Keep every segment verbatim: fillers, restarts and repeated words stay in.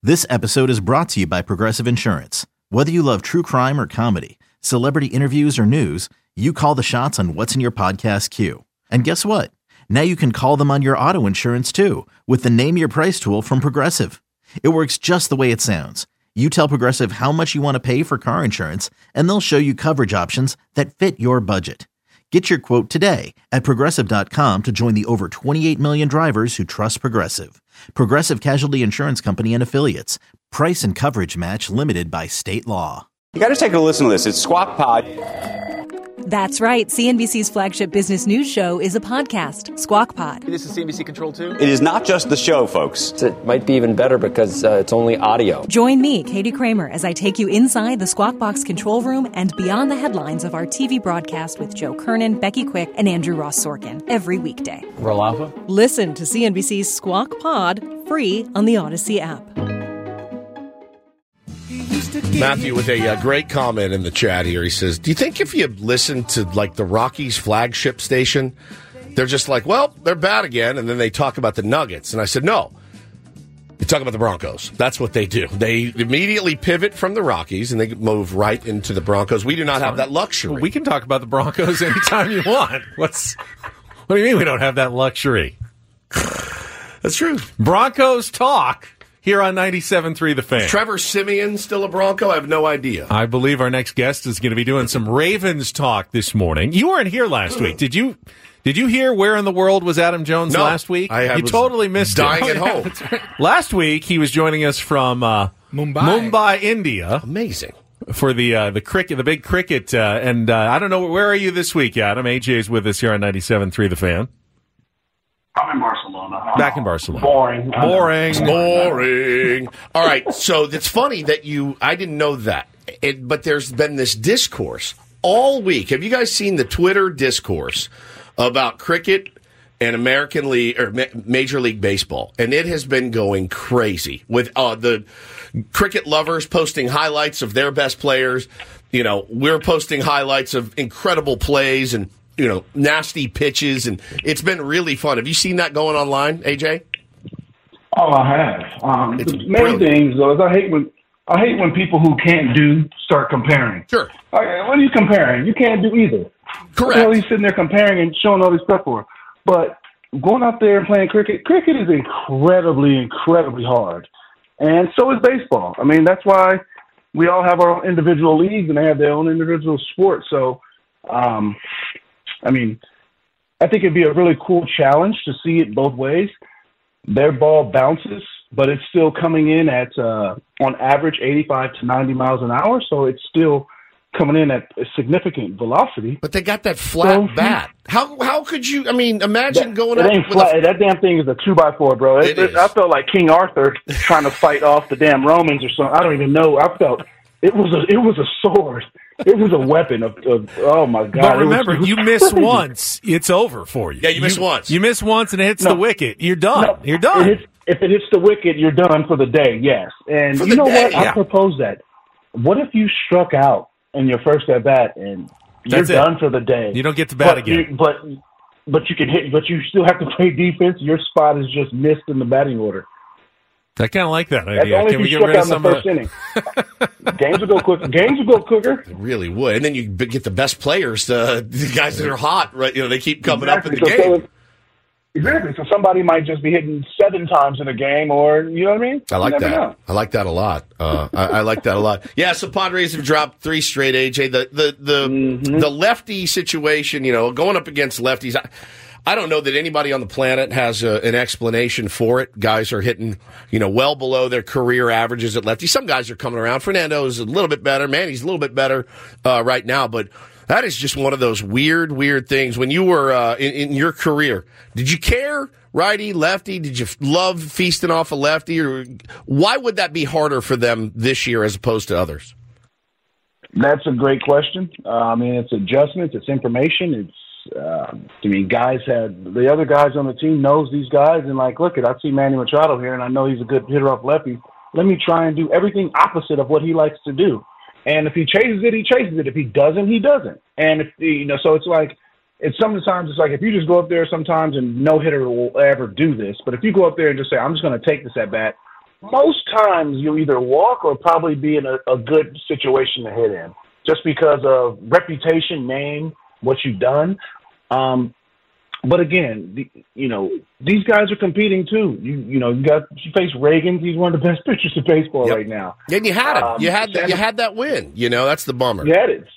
This episode is brought to you by Progressive Insurance. Whether you love true crime or comedy, celebrity interviews or news, you call the shots on what's in your podcast queue. And guess what? Now you can call them on your auto insurance too with the Name Your Price tool from Progressive. It works just the way it sounds. You tell Progressive how much you want to pay for car insurance, and they'll show you coverage options that fit your budget. Get your quote today at Progressive dot com to join the over twenty-eight million drivers who trust Progressive. Progressive Casualty Insurance Company and Affiliates. Price and coverage match limited by state law. You got to take a listen to this. It's Squawk Pod. That's right. C N B C's flagship business news show is a podcast, Squawk Pod. This is C N B C Control two. It is not just the show, folks. It might be even better because uh, it's only audio. Join me, Katie Kramer, as I take you inside the Squawk Box control room and beyond the headlines of our T V broadcast with Joe Kernan, Becky Quick, and Andrew Ross Sorkin every weekday. Roll Alpha. Listen to C N B C's Squawk Pod free on the Odyssey app. Matthew with a uh, great comment in the chat here. He says, do you think if you listen to like the Rockies flagship station, they're just like, well, they're bad again, and then they talk about the Nuggets? And I said, no. They talk about the Broncos. That's what they do. They immediately pivot from the Rockies, and they move right into the Broncos. We do not have that luxury. Well, we can talk about the Broncos anytime you want. What's What do you mean we don't have that luxury? That's true. Broncos talk. Here on ninety-seven point three The Fan. Is Trevor Siemian still a Bronco? I have no idea. I believe our next guest is going to be doing some Ravens talk this morning. You weren't here last week. Did you Did you hear Where in the World Was Adam Jones no, last week? I You was totally missed dying it. at home. Last week, he was joining us from uh, Mumbai. Mumbai, India. Amazing. For the uh, the cricket, the big cricket. Uh, and uh, I don't know, where are you this week, Adam? A J's with us here on ninety-seven point three The Fan. I'm in Barcelona. Back in Barcelona. Boring. Boring. Boring. All right. So it's funny that you, I didn't know that. It, but there's been this discourse all week. Have you guys seen the Twitter discourse about cricket and American League or Major League Baseball? And it has been going crazy with uh, the cricket lovers posting highlights of their best players. You know, we're posting highlights of incredible plays and, you know, nasty pitches, and it's been really fun. Have you seen that going online, A J? Oh, I have. Um, It's the main brilliant. things though is I hate when I hate when people who can't do start comparing. Sure. Okay, what are you comparing? You can't do either. Correct. What the hell are you sitting there comparing and showing all this stuff for? But going out there and playing cricket, cricket is incredibly, incredibly hard, and so is baseball. I mean, that's why we all have our own individual leagues and they have their own individual sports. So. Um, I mean, I think it'd be a really cool challenge to see it both ways. Their ball bounces, but it's still coming in at, uh, on average, eighty-five to ninety miles an hour. So it's still coming in at a significant velocity. But they got that flat So, bat. How how could you, I mean, imagine That, going it up ain't with flat. a, That damn thing is a two by four, bro. It, It it, is. I felt like King Arthur trying to fight off the damn Romans or something. I don't even know. I felt it was a it was a sword. It was a weapon of, of oh my god! But It was- remember, it was you miss crazy. once, it's over for you. Yeah, you miss once. You miss once and it hits No. the wicket. You're done. No, You're done. It hits, if it hits the wicket, you're done for the day. Yes, and For you the know day, what? yeah. I propose that. What if you struck out in your first at bat and you're That's it. done for the day? You don't get to bat but again. You, but but you can hit. But you still have to play defense. Your spot is just missed in the batting order. I kind of like that That's idea. only Can if we you get struck rid out of in the some of first inning. Games will go quicker. Games will go quicker. It really would. And then you b- get the best players, uh, the guys that are hot, right? You know, they keep coming Exactly. up in the So- game. so- exactly. So somebody might just be hitting seven times in a game, or you know what I mean? I like You never that. know. I like that a lot. Uh, I, I like that a lot. Yeah, so Padres have dropped three straight, A J. The the the, Mm-hmm. the lefty situation, you know, going up against lefties. I, I don't know that anybody on the planet has a, an explanation for it. Guys are hitting, you know, well below their career averages at lefty. Some guys are coming around. Fernando's a little bit better. Manny's a little bit better uh, right now, but that is just one of those weird, weird things. When you were uh, in, in your career, did you care? Righty, lefty? Did you love feasting off a lefty? Or why would that be harder for them this year as opposed to others? That's a great question. Uh, I mean, it's adjustments, it's information. It's, uh, I mean, guys had the other guys on the team knows these guys and like, look, I see Manny Machado here, and I know he's a good hitter off lefty. Let me try and do everything opposite of what he likes to do. And if he chases it, he chases it. If he doesn't, he doesn't. And if you know, so it's like, it's sometimes it's like if you just go up there sometimes and no hitter will ever do this. But if you go up there and just say, I'm just going to take this at bat, most times you'll either walk or probably be in a, a good situation to hit in, just because of reputation, name, what you've done. Um, but again, the, you know, these guys are competing too. You you know, you got you face Reagan. He's one of the best pitchers in baseball Yep. right now. And you had it. Um, you had Sandoval, you had that win. You know, that's the bummer. You had it.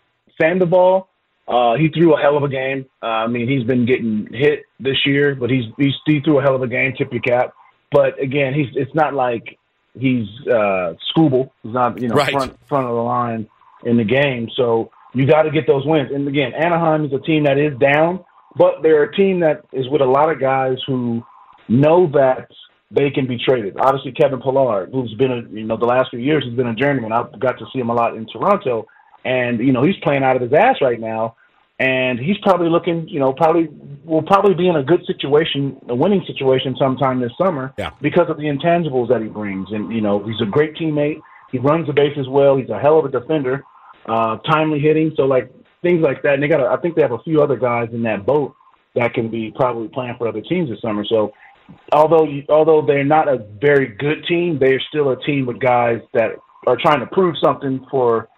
Sandoval, uh, he threw a hell of a game. Uh, I mean, he's been getting hit this year, but he's, he's he threw a hell of a game. Tip your cap. But again, he's it's not like he's uh, Scooble. He's not you know Right. front front of the line in the game. So you got to get those wins. And again, Anaheim is a team that is down, but they're a team that is with a lot of guys who know that they can be traded. Obviously, Kevin Pillar, who's been a, you know the last few years, has been a journeyman. I've got to see him a lot in Toronto, and you know he's playing out of his ass right now. And he's probably looking, you know, probably will probably be in a good situation, a winning situation sometime this summer Yeah. because of the intangibles that he brings. And, you know, he's a great teammate. He runs the bases well. He's a hell of a defender, uh, timely hitting. So, like, things like that. And they got, I think they have a few other guys in that boat that can be probably playing for other teams this summer. So, although you, although they're not a very good team, they're still a team with guys that are trying to prove something for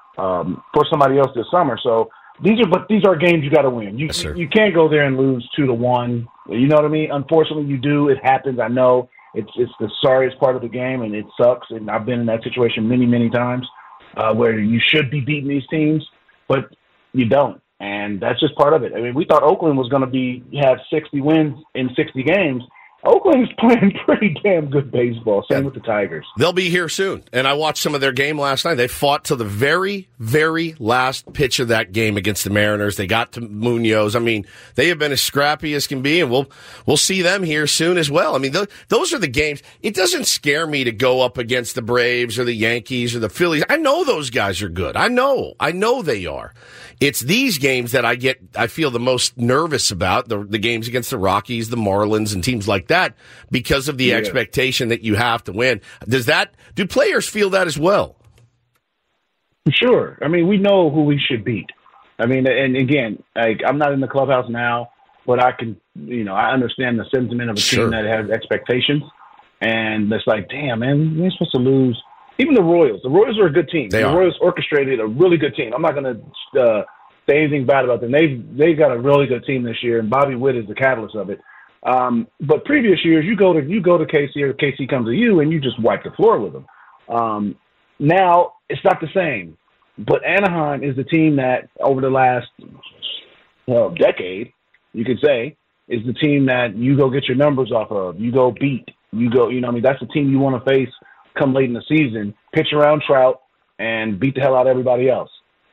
um, for somebody else this summer. So, These are, but these are games you got to win. You Yes, sir. you can't go there and lose two to one. You know what I mean? Unfortunately, you do. It happens. I know it's it's the sorriest part of the game, and it sucks. And I've been in that situation many, many times uh, where you should be beating these teams, but you don't, and that's just part of it. I mean, we thought Oakland was going to be have sixty wins in sixty games. Oakland is playing pretty damn good baseball. Same Yeah. with the Tigers. They'll be here soon. And I watched some of their game last night. They fought till the very, very last pitch of that game against the Mariners. They got to Munoz. I mean, they have been as scrappy as can be, and we'll we'll see them here soon as well. I mean, th- those are the games. It doesn't scare me to go up against the Braves or the Yankees or the Phillies. I know those guys are good. I know. I know they are. It's these games that I get, I feel the most nervous about, the, the games against the Rockies, the Marlins, and teams like that, because of the Yeah. expectation that you have to win. Does that, do players feel that as well? Sure. I mean, we know who we should beat. I mean, and again, like, I'm not in the clubhouse now, but I can, you know, I understand the sentiment of a Sure. team that has expectations. And it's like, damn, man, we're supposed to lose. Even the Royals. The Royals are a good team. They the are. Royals orchestrated a really good team. I'm not going to uh, say anything bad about them. They've, they've got a really good team this year, and Bobby Witt is the catalyst of it. Um, but previous years, you go to you go to K C, or K C comes to you, and you just wipe the floor with them. Um, now, it's not the same. But Anaheim is the team that, over the last well, decade, you could say, is the team that you go get your numbers off of. You go beat. You go, you know, what I mean, that's the team you want to face come late in the season, pitch around Trout, and beat the hell out of everybody else.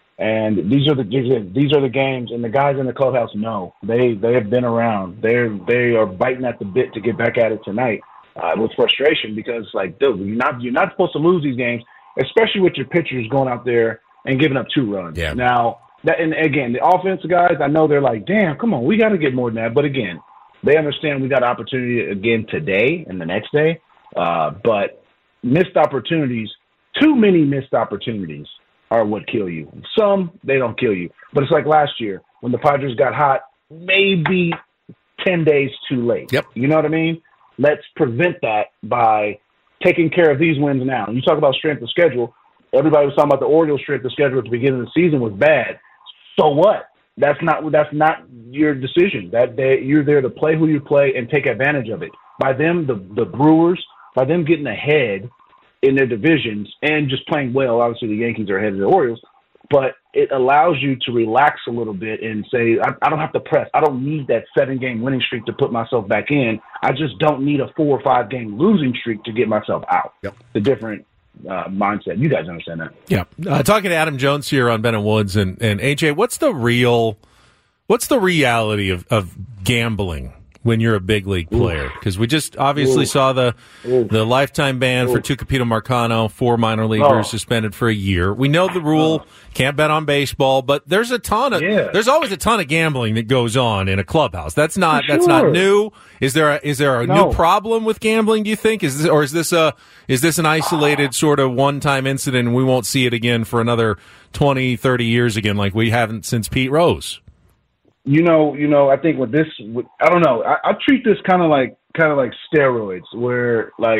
And these are the these are the games, and the guys in the clubhouse know they they have been around. They're they are biting at the bit to get back at it tonight uh, with frustration because, like, dude, you're not you're not supposed to lose these games, especially with your pitchers going out there and giving up two runs. Yeah. Now, that and again, the offensive guys, I know they're like, damn, come on, we got to get more than that. But again, they understand we got an opportunity again today and the next day, uh, but. Missed opportunities, too many missed opportunities are what kill you. Some, they don't kill you. But it's like last year when the Padres got hot, maybe ten days too late. Yep. You know what I mean? Let's prevent that by taking care of these wins now. You talk about strength of schedule. Everybody was talking about the Orioles' strength of schedule at the beginning of the season was bad. So what? That's not that's not your decision. That day, you're there to play who you play and take advantage of it. By them, the, the Brewers, by them getting ahead in their divisions and just playing well, obviously the Yankees are ahead of the Orioles, but it allows you to relax a little bit and say, I, I don't have to press. I don't need that seven-game winning streak to put myself back in. I just don't need a four or five-game losing streak to get myself out. Yep. The different uh, mindset. You guys understand that. Yeah. Uh, talking to Adam Jones here on Ben and Woods, and, and A J, what's the real, what's the reality of, of gambling when you're a big league player? Because we just obviously Ooh. saw the Ooh. the lifetime ban Ooh. for Tucapito Marcano, four minor leaguers Oh. suspended for a year. We know the rule, can't bet on baseball, but there's a ton of Yeah. there's always a ton of gambling that goes on in a clubhouse. That's not For that's not sure. new. Is there a, is there a No. new problem with gambling, do you think? Is this, or is this a is this an isolated sort of one-time incident and we won't see it again for another twenty, thirty years again like we haven't since Pete Rose? You know, you know. I think with this, with, I don't know. I, I treat this kind of like, kind of like steroids, where like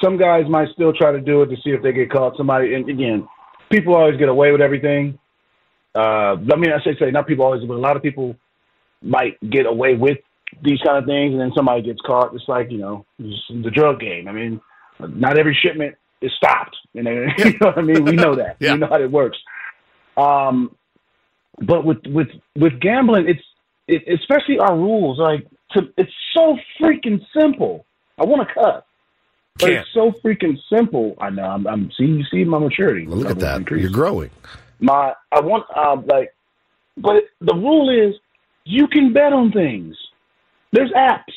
some guys might still try to do it to see if they get caught. Somebody, and again, people always get away with everything. Uh, I mean, I say say not people always, but a lot of people might get away with these kind of things, and then somebody gets caught. It's like, you know, it's the drug game. I mean, not every shipment is stopped. You know, you know what I mean? We know that. Yeah. We know how it works. Um, but with with with gambling, it's it, especially our rules. Like, to, it's so freaking simple. I want to cuss, but Can't. it's so freaking simple. I know. I'm, I'm see you see my maturity. Look at that. Increase. You're growing. My I want uh, like, but the rule is you can bet on things. There's apps,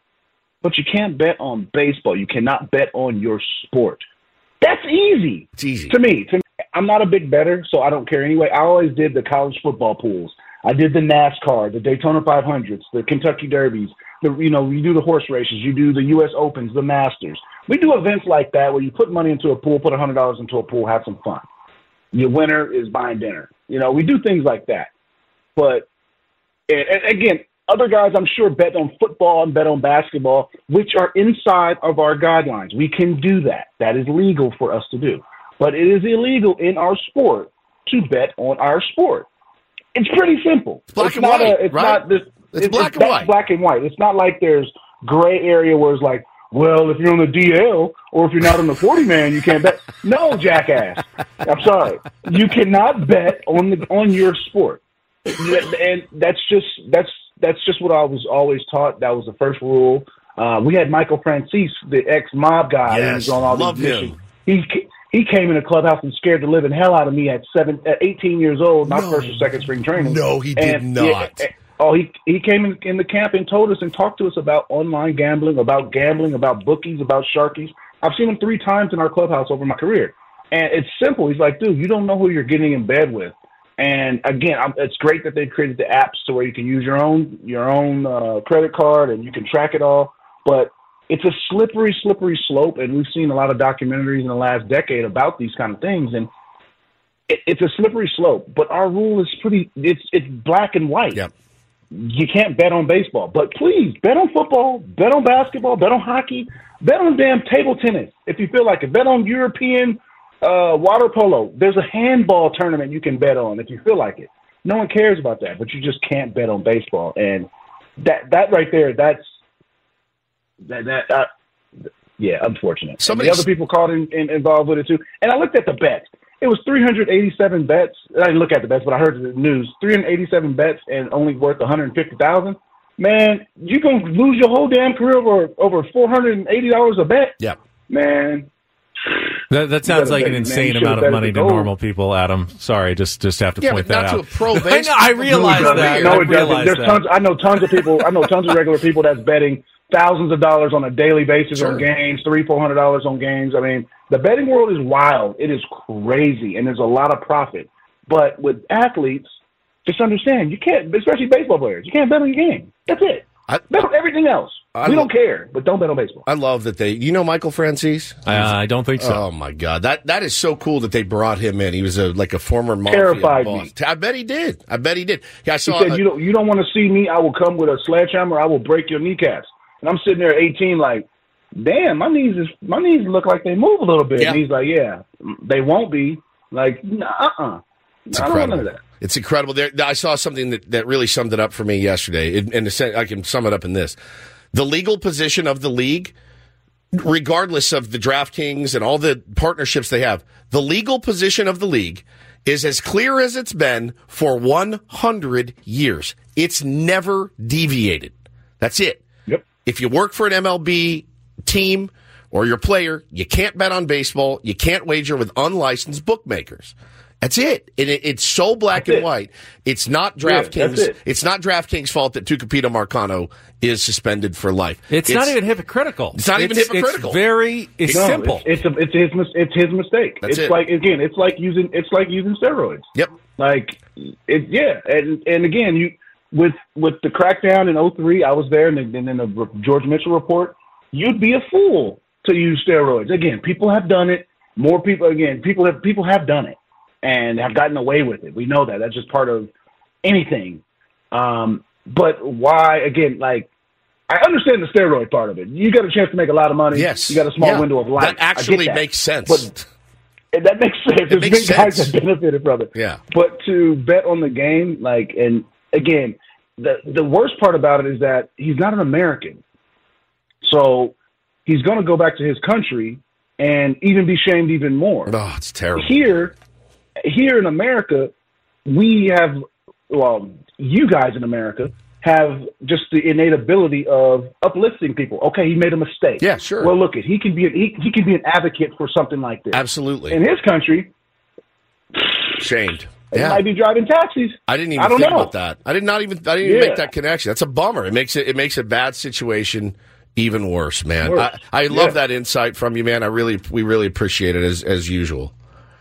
but you can't bet on baseball. You cannot bet on your sport. That's easy. It's easy. To me. To me, I'm not a big bettor, so I don't care anyway. I always did the college football pools. I did the NASCAR, the Daytona five hundreds, the Kentucky Derbies. The, you know, you do the horse races. You do the U S Opens, the Masters. We do events like that where you put money into a pool, put one hundred dollars into a pool, have some fun. Your winner is buying dinner. You know, we do things like that. But, and, and again, other guys, I'm sure, bet on football and bet on basketball, which are inside of our guidelines. We can do that. That is legal for us to do. But it is illegal in our sport to bet on our sport. It's pretty simple. It's black it's and not white, a, it's right? Not this, It's it, black it's, and white. black and white. It's not like there's gray area where it's like, well, if you're on the D L or if you're not on the forty-man, you can't bet. No, jackass. I'm sorry. You cannot bet on the on your sport. And that's just that's that's just what I was always taught. That was the first rule. Uh, we had Michael Francis, the ex-mob guy, who Yes, was on all love these him. missions. He he came in the clubhouse and scared the living hell out of me at seven, at eighteen years old, my No. first or second spring training. No, he did And, not. yeah, oh, he he came in, in the camp and told us and talked to us about online gambling, about gambling, about bookies, about Sharkies. I've seen him three times in our clubhouse over my career. And it's simple. He's like, dude, you don't know who you're getting in bed with. And again, I'm, it's great that they've created the apps to where you can use your own your own uh, credit card and you can track it all. But it's a slippery, slippery slope, and we've seen a lot of documentaries in the last decade about these kind of things. And it, it's a slippery slope. But our rule is pretty. It's it's black and white. Yep. You can't bet on baseball, but please bet on football, bet on basketball, bet on hockey, bet on damn table tennis if you feel like it. Bet on European uh, water polo. There's a handball tournament you can bet on if you feel like it. No one cares about that, but you just can't bet on baseball. And that that right there, that's that that uh, yeah, unfortunate. Some of the other people caught in, in, involved with it too. And I looked at the bets. It was three hundred eighty-seven bets. I didn't look at the bets, but I heard the news. three hundred eighty-seven bets and only worth one hundred fifty thousand dollars. Man, you're going to lose your whole damn career over over four hundred eighty dollars a bet. Yeah. Man. That, that sounds like an bet, insane man. amount of bet money at to the gold. normal people, Adam. Sorry, just just have to Yeah, point but that not out. to a pro I base. know, I realize No, it that. doesn't. No, I it doesn't. realize There's that. tons. I know tons of people. I know tons of regular people that's betting thousands of dollars on a daily basis Sure. on games, three, four hundred dollars on games. I mean, the betting world is wild. It is crazy, and there's a lot of profit. But with athletes, just understand you can't, especially baseball players, you can't bet on your game. That's it. I- bet on everything else. I we lo- don't care, but don't bet on baseball. I love that they. You know Michael Francis? Uh, I don't think so. Oh my God, that that is so cool that they brought him in. He was a like a former mafia Terrified boss. me. I bet he did. I bet he did. Yeah, I He saw. said, uh, "You don't, you don't want to see me? I will come with a sledgehammer. I will break your kneecaps." And I'm sitting there at eighteen, like, "Damn, my knees is my knees look like they move a little bit." Yeah. And he's like, "Yeah, they won't be." Like, nah, uh-uh. It's I don't want incredible. none of that. It's incredible. There, I saw something that, that really summed it up for me yesterday, and and to say- I can sum it up in this: the legal position of the league, regardless of the DraftKings and all the partnerships they have, the legal position of the league is as clear as it's been for one hundred years. It's never deviated. That's it. Yep. If you work for an M L B team or your player, you can't bet on baseball. You can't wager with unlicensed bookmakers. That's it. And it, it's so black That's and it. white. It's not Yeah, DraftKings. that's it. It's not DraftKings' fault that Tucupita Marcano is suspended for life. It's, not even hypocritical. It's not even hypocritical. It's very it's No, simple. It's, it's, a, it's his mis- it's his mistake. That's it's it. like again, it's like using it's like using steroids. Yep. Like it, yeah, and and again, you with with the crackdown in oh three, I was there, and then in the George Mitchell report, you'd be a fool to use steroids. Again, people have done it. More people, again, people have people have done it and have gotten away with it. We know that. That's just part of anything. Um, but why? Again, like I understand the steroid part of it. You got a chance to make a lot of money. Yes. You got a small Yeah. window of life. That actually that. makes sense. But, and that makes sense. It There's makes big guys sense. that benefited from it. Yeah. But to bet on the game, like, and again, the the worst part about it is that he's not an American. So he's going to go back to his country and even be shamed even more. Oh, it's terrible. Here, here in America, we have, well, you guys in America have just the innate ability of uplifting people. Okay, he made a mistake. Yeah, sure. Well, look, it he can be he, he can be an advocate for something like this. Absolutely. In his country, Shamed. he Yeah. might be driving taxis. I didn't even I don't think know. about that. I did not even. I didn't even Yeah. make that connection. That's a bummer. It makes it. It makes a bad situation even worse, man. Worse. I, I love Yeah. that insight from you, man. I really, we really appreciate it as as usual.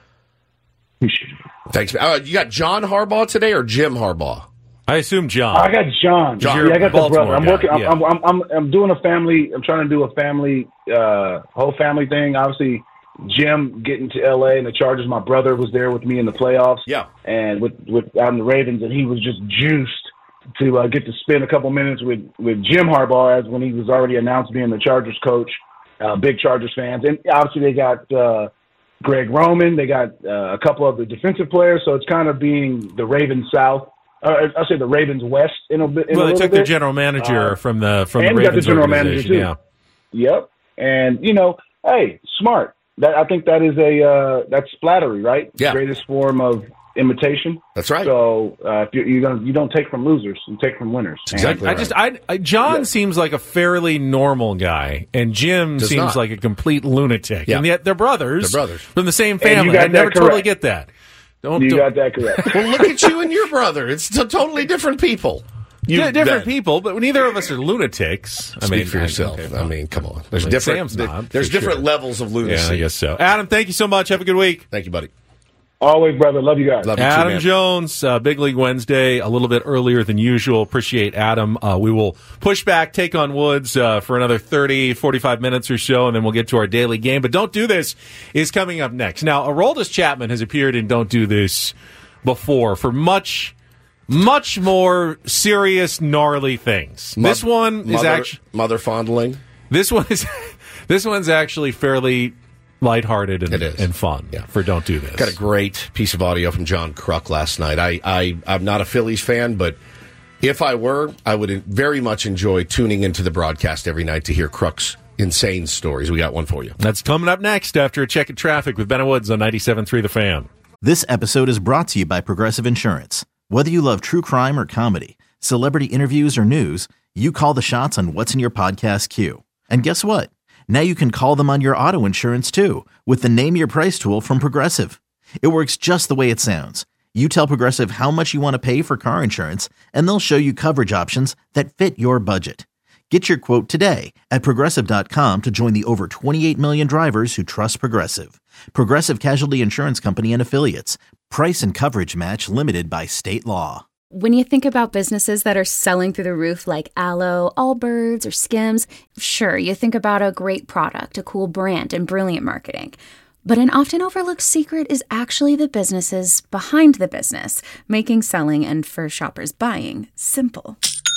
Thanks. Uh, you got John Harbaugh today or Jim Harbaugh? I assume John. I got John. John, yeah, I got the Baltimore brother. I'm guy, working. I'm, yeah. I'm, I'm, I'm, I'm doing a family. I'm trying to do a family, uh, whole family thing. Obviously, Jim getting to L A and the Chargers. My brother was there with me in the playoffs. Yeah. And with with out in the Ravens, and he was just juiced to uh, get to spend a couple minutes with with Jim Harbaugh, as when he was already announced being the Chargers coach. Uh, big Chargers fans, and obviously they got uh, Greg Roman. They got uh, a couple of the defensive players. So it's kind of being the Ravens South. Uh, I'll say the Ravens West in a bit. In well, a they little took bit. their general manager Uh, from the from and the we got the Ravens general manager, organization. too. Yeah. Yep. And you know, hey, smart. That I think that is a uh, that's flattery, right? Yeah. Greatest form of imitation. That's right. So uh, if you you don't you don't take from losers, you take from winners. Exactly. I just, I, I John Yeah. seems like a fairly normal guy, and Jim Does seems not. like a complete lunatic. Yeah. And yet they're brothers. They're brothers. from the same And you family. got I never that totally correct. get that. Don't, You don't got that correct. Well, look at you and your brother. It's t- totally different people. You yeah, different bet. people, but neither of us are lunatics. I Speak mean, for I- yourself. okay, I well, mean, come on. There's Well, different. Sam's there- not, there's for different sure. levels of yeah, lunacy. I guess so. Adam, thank you so much. Have a good week. Thank you, buddy. Always, brother. Love you guys. Love you too, Adam man. Jones, uh, Big League Wednesday, a little bit earlier than usual. Appreciate Adam. Uh, we will push back, take on Woods uh, for another thirty, forty-five minutes or so, and then we'll get to our daily game. But Don't Do This is coming up next. Now, Aroldis Chapman has appeared in Don't Do This before for much, much more serious, gnarly things. Mo- this one is mother, actually mother fondling. this one is this one's actually fairly lighthearted and, It is. and fun Yeah. for Don't Do This. Got a great piece of audio from John Kruk last night. I, I, I'm not a Phillies fan, but if I were, I would very much enjoy tuning into the broadcast every night to hear Kruk's insane stories. We got one for you. That's coming up next after a check of traffic with Ben Woods on ninety-seven point three The Fan. This episode is brought to you by Progressive Insurance. Whether you love true crime or comedy, celebrity interviews or news, you call the shots on what's in your podcast queue. And guess what? Now you can call them on your auto insurance too with the Name Your Price tool from Progressive. It works just the way it sounds. You tell Progressive how much you want to pay for car insurance, and they'll show you coverage options that fit your budget. Get your quote today at Progressive dot com to join the over twenty-eight million drivers who trust Progressive. Progressive Casualty Insurance Company and Affiliates. Price and coverage match limited by state law. When you think about businesses that are selling through the roof like Aloe, Allbirds, or Skims, sure, you think about a great product, a cool brand, and brilliant marketing. But an often overlooked secret is actually the businesses behind the business, making selling and, for shoppers, buying simple.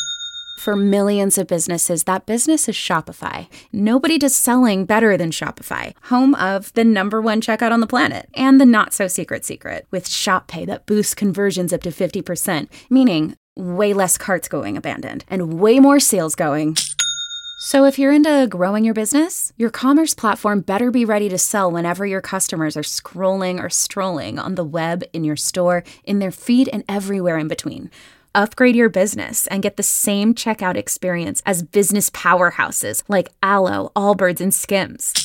For millions of businesses, that business is Shopify. Nobody does selling better than Shopify, home of the number one checkout on the planet and the not-so-secret secret with Shop Pay that boosts conversions up to fifty percent, meaning way less carts going abandoned and way more sales going. So if you're into growing your business, your commerce platform better be ready to sell whenever your customers are scrolling or strolling on the web, in your store, in their feed, and everywhere in between. Upgrade your business and get the same checkout experience as business powerhouses like Aloe, Allbirds, and Skims.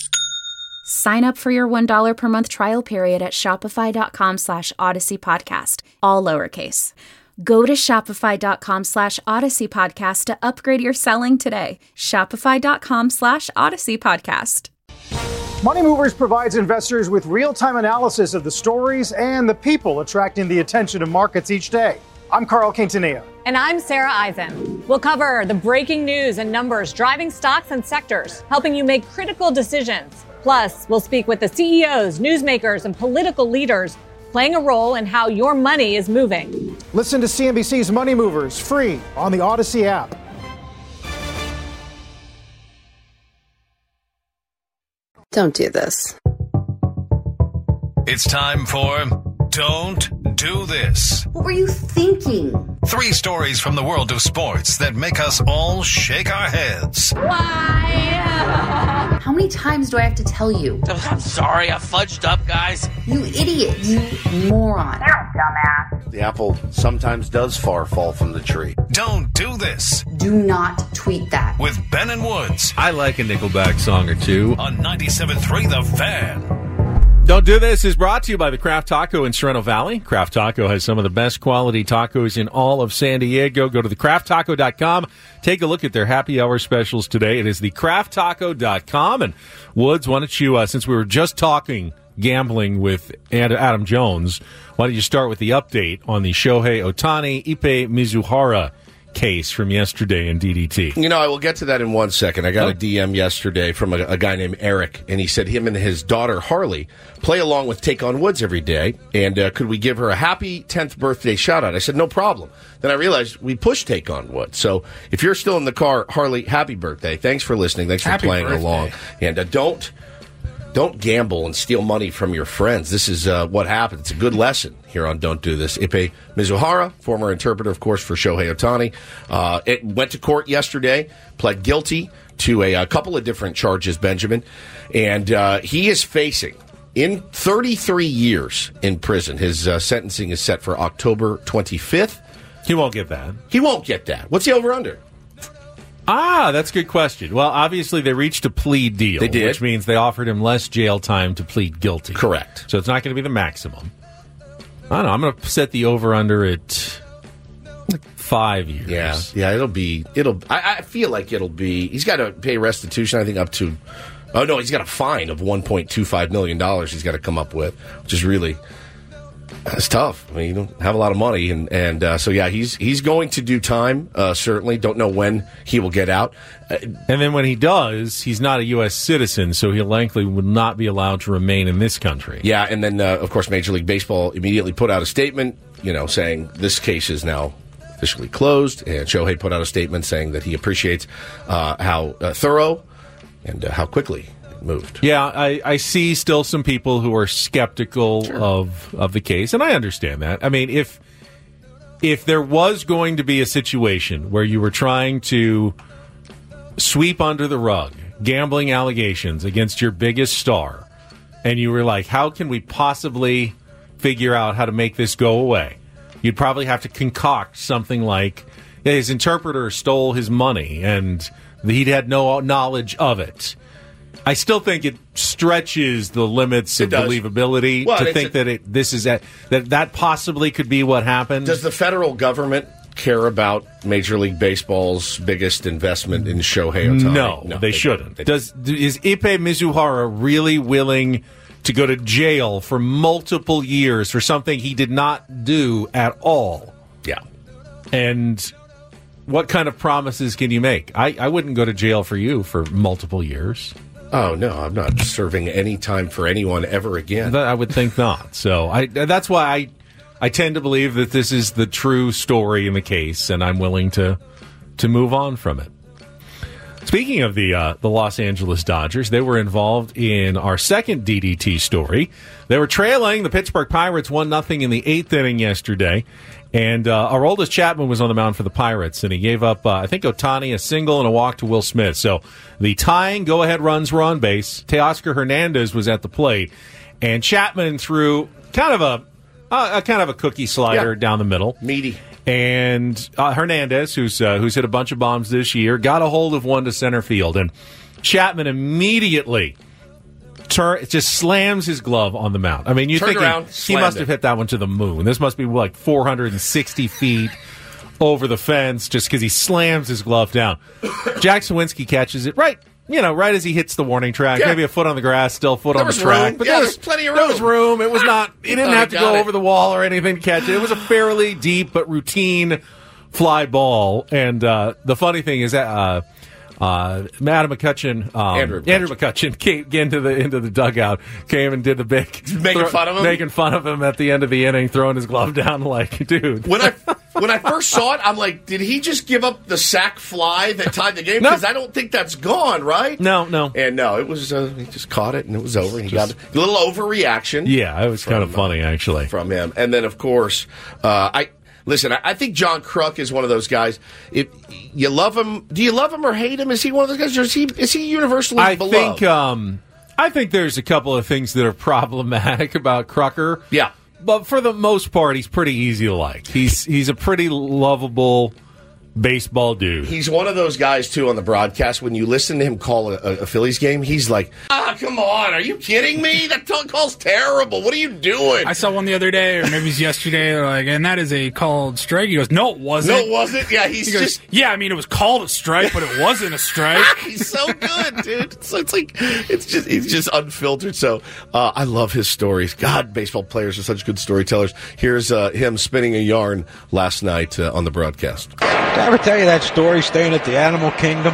Sign up for your one dollar per month trial period at shopify.com slash Odyssey Podcast, all lowercase. Go to shopify.com slash Odyssey Podcast to upgrade your selling today. Shopify.com slash Odyssey Podcast. Money Movers provides investors with real-time analysis of the stories and the people attracting the attention of markets each day. I'm Carl Quintanilla. And I'm Sarah Eisen. We'll cover the breaking news and numbers driving stocks and sectors, helping you make critical decisions. Plus, we'll speak with the C E Os, newsmakers, and political leaders playing a role in how your money is moving. Listen to C N B C's Money Movers free on the Odyssey app. Don't do this. It's time for Don't Do This. What were you thinking? Three stories from the world of sports that make us all shake our heads. Why? How many times do I have to tell you? I'm sorry, I fudged up, guys. You idiot. You moron. You're a dumbass. The apple sometimes does far fall from the tree. Don't do this. Do not tweet that. With Ben and Woods. I like a Nickelback song or two. On ninety-seven point three The Fan. Don't Do This is brought to you by the Craft Taco in Sorrento Valley. Craft Taco has some of the best quality tacos in all of San Diego. Go to the craft taco dot com. Take a look at their happy hour specials today. It is the craft taco dot com. And Woods, why don't you, uh, since we were just talking gambling with Adam Jones, why don't you start with the update on the Shohei Ohtani, Ippei Mizuhara case from yesterday in D D T? You know, I will get to that in one second. I got oh. a D M yesterday from a, a guy named Eric, and he said him and his daughter, Harley, play along with Take on Woods every day, and uh, could we give her a happy tenth birthday shout-out? I said, no problem. Then I realized we push Take on Woods. So if you're still in the car, Harley, happy birthday. Thanks for listening. Thanks for happy playing birthday. along. And uh, don't... Don't gamble and steal money from your friends. This is uh, what happens. It's a good lesson here on Don't Do This. Ippei Mizuhara, former interpreter, of course, for Shohei Ohtani, uh, it went to court yesterday, pled guilty to a, a couple of different charges, Benjamin, and uh, he is facing, in thirty-three years in prison, his uh, sentencing is set for October twenty-fifth. He won't get that. He won't get that. What's the over-under? Ah, that's a good question. Well, obviously, they reached a plea deal. They did. Which means they offered him less jail time to plead guilty. Correct. So it's not going to be the maximum. I don't know. I'm going to set the over-under at like five years. Yeah, yeah, it'll be... it'll. I, I feel like it'll be... He's got to pay restitution, I think, up to... Oh, no, he's got a fine of one point two five million dollars he's got to come up with, which is really... It's tough. I mean, you don't have a lot of money, and and uh, so yeah, he's he's going to do time. Uh, certainly, don't know when he will get out. Uh, and then when he does, he's not a U S citizen, so he likely would not be allowed to remain in this country. Yeah, and then uh, of course, Major League Baseball immediately put out a statement, you know, saying this case is now officially closed. And Shohei put out a statement saying that he appreciates uh, how uh, thorough and uh, how quickly moved. Yeah, I, I see still some people who are skeptical sure. of of the case, and I understand that. I mean, if if there was going to be a situation where you were trying to sweep under the rug gambling allegations against your biggest star, and you were like, how can we possibly figure out how to make this go away? You'd probably have to concoct something like, yeah, his interpreter stole his money, and he had no knowledge of it. I still think it stretches the limits of believability well, to think a, that it this is a, that that possibly could be what happened. Does the federal government care about Major League Baseball's biggest investment in Shohei Ohtani? No, no they, they shouldn't. They Does is Ippei Mizuhara really willing to go to jail for multiple years for something he did not do at all? Yeah. And what kind of promises can you make? I, I wouldn't go to jail for you for multiple years. Oh, no, I'm not serving any time for anyone ever again. I would think not. So I, that's why I I tend to believe that this is the true story in the case, and I'm willing to to move on from it. Speaking of the uh, the Los Angeles Dodgers, they were involved in our second D D T story. They were trailing the Pittsburgh Pirates one nothing in the eighth inning yesterday. And uh, Aroldis Chapman was on the mound for the Pirates, and he gave up, uh, I think, Ohtani a single and a walk to Will Smith. So the tying go-ahead runs were on base. Teoscar Hernandez was at the plate, and Chapman threw kind of a, uh, a kind of a cookie slider yeah. down the middle, meaty. And uh, Hernandez, who's uh, who's hit a bunch of bombs this year, got a hold of one to center field, and Chapman immediately Turn, just slams his glove on the mound. I mean, you think he must have hit that one to the moon. This must be like four hundred sixty feet over the fence just because he slams his glove down. Jack Sawinski catches it right, you know, right as he hits the warning track. Yeah. Maybe a foot on the grass, still a foot there on the track. Room. But yeah, there was, was plenty of room. There was room. It was not. He didn't have to go it. over the wall or anything to catch it. It was a fairly deep but routine fly ball. And uh, the funny thing is that. Uh, Uh, Adam McCutcheon, um, Andrew McCutcheon, Andrew McCutcheon came into the into the dugout, came and did the big making throw, fun of him, making fun of him at the end of the inning, throwing his glove down like, dude. When I when I first saw it, I'm like, did he just give up the sack fly that tied the game? No. Because I don't think that's gone, right? No, no. And no, it was, uh, he just caught it and it was over. And he got a little overreaction. Yeah, it was from, kind of funny, actually. From him. And then, of course, uh, I listen, I, I think John Kruk is one of those guys. If you love him, do you love him or hate him? Is he one of those guys? Or is he, is he universally I beloved? think, um, I think there's a couple of things that are problematic about Krucker. Yeah. But for the most part, he's pretty easy to like. He's he's a pretty lovable baseball dude. He's one of those guys, too, on the broadcast. When you listen to him call a, a Phillies game, he's like, ah, come on. Are you kidding me? That t- call's terrible. What are you doing? I saw one the other day, or maybe it was yesterday, like, and that is a called strike. He goes, no, it wasn't. No, it wasn't? Yeah, he's he goes, just... Yeah, I mean, it was called a strike, but it wasn't a strike. He's so good, dude. So it's like, it's just, he's just unfiltered. So uh, I love his stories. God, baseball players are such good storytellers. Here's uh, him spinning a yarn last night uh, on the broadcast. Did I ever tell you that story staying at the Animal Kingdom?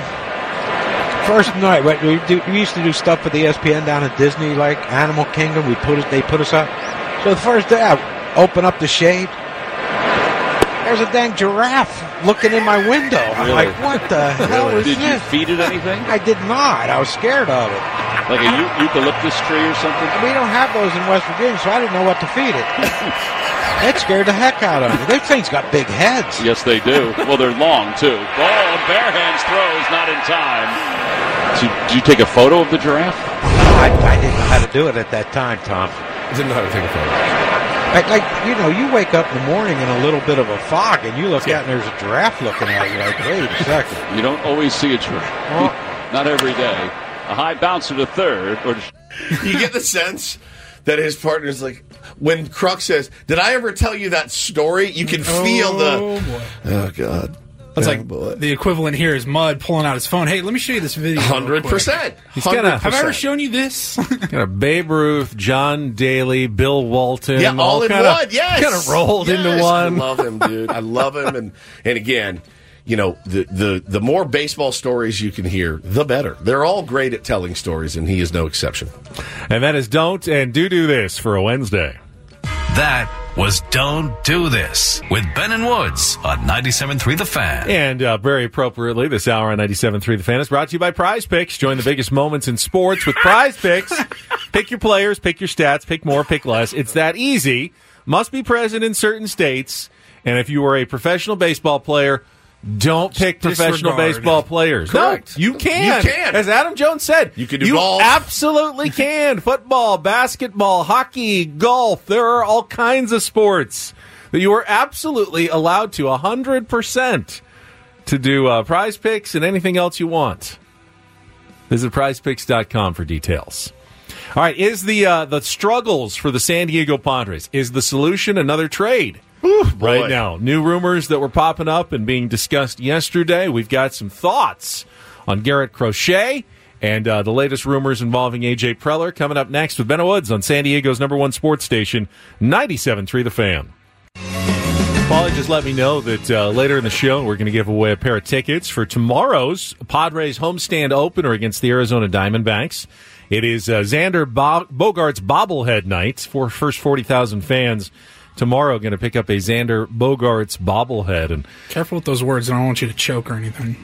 First night, right, we, do, we used to do stuff with the E S P N down at Disney, like Animal Kingdom. We put us, they put us up. So the first day, I open up the shade. There's a dang giraffe looking in my window. I'm Really? like, what the hell is Did you this? feed it anything? I did not. I was scared of it. Like a eu- eucalyptus tree or something? We don't have those in West Virginia, so I didn't know what to feed it. That scared the heck out of me. Those things got big heads. Yes, they do. Well, they're long, too. Ball, bare hands throws, not in time. So, did you take a photo of the giraffe? I, I didn't know how to do it at that time, Tom. I didn't know how to take a photo. Like, like, you know, you wake up in the morning in a little bit of a fog, and you look out and there's a giraffe looking at you like, wait a second. You don't always see a giraffe. Well, Not every day. A high bouncer to third. Or You get the sense that his partner's like, when Kruk says, did I ever tell you that story? You can feel Oh, the, boy. oh, God. That's Oh, like boy. the equivalent here is Mud pulling out his phone. Hey, let me show you this video. one hundred percent. He's got a, Have I ever shown you this? got a Babe Ruth, John Daly, Bill Walton. Yeah, all, in kinda, one. Yes. Kind of rolled Yes. into one. I love him, dude. I love him. And, and again, you know, the, the, the more baseball stories you can hear, the better. They're all great at telling stories, and he is no exception. And that is Don't and Do Do This for a Wednesday. That was Don't Do This with Ben and Woods on ninety-seven point three The Fan. And uh, very appropriately, this hour on ninety-seven point three The Fan is brought to you by Prize Picks. Join the biggest moments in sports with Prize Picks. Pick your players, pick your stats, pick more, pick less. It's that easy. Must be present in certain states. And if you are a professional baseball player, don't pick professional Disregard. baseball players. Correct. No, you can. You can. As Adam Jones said, You can do you golf. absolutely can. Football, basketball, hockey, golf. There are all kinds of sports that you are absolutely allowed to, one hundred percent, to do uh, Prize Picks and anything else you want. Visit prize picks dot com for details. All right, is the uh, the struggles for the San Diego Padres, is the solution another trade? Right now, new rumors that were popping up and being discussed yesterday. We've got some thoughts on Garrett Crochet and uh, the latest rumors involving A J Preller coming up next with Ben Woods on San Diego's number one sports station, ninety-seven point three The Fan. Paulie just let me know that uh, later in the show we're going to give away a pair of tickets for tomorrow's Padres homestand opener against the Arizona Diamondbacks. It is uh, Xander Bo- Bogaerts bobblehead night for first forty thousand fans. Tomorrow, going to pick up a Xander Bogaerts bobblehead. And Careful with those words. I don't want you to choke or anything.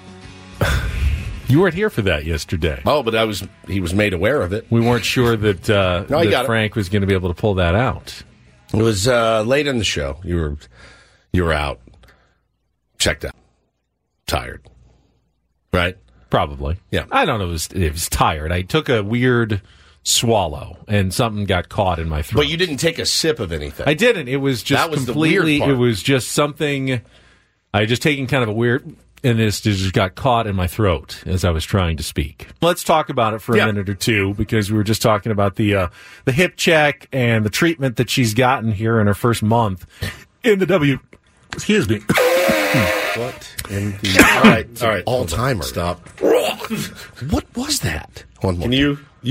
you weren't here for that yesterday. Oh, but I was. He was made aware of it. We weren't sure that, uh, No, I got that it. Frank was going to be able to pull that out. It was uh, late in the show. You were, you were out, checked out, tired, right? Probably. Yeah. I don't know. It was, it was tired. I took a weird swallow and something got caught in my throat. But you didn't take a sip of anything. I didn't. It was just That was the completely. weird part. It was just something. I had just taken kind of a weird, and this just got caught in my throat as I was trying to speak. Let's talk about it for a Yeah. minute or two because we were just talking about the uh, the hip check and the treatment that she's gotten here in her first month in the W. Excuse me. What? In the, all right, all right. All timer. Stop. What was that? One more. Can you? You.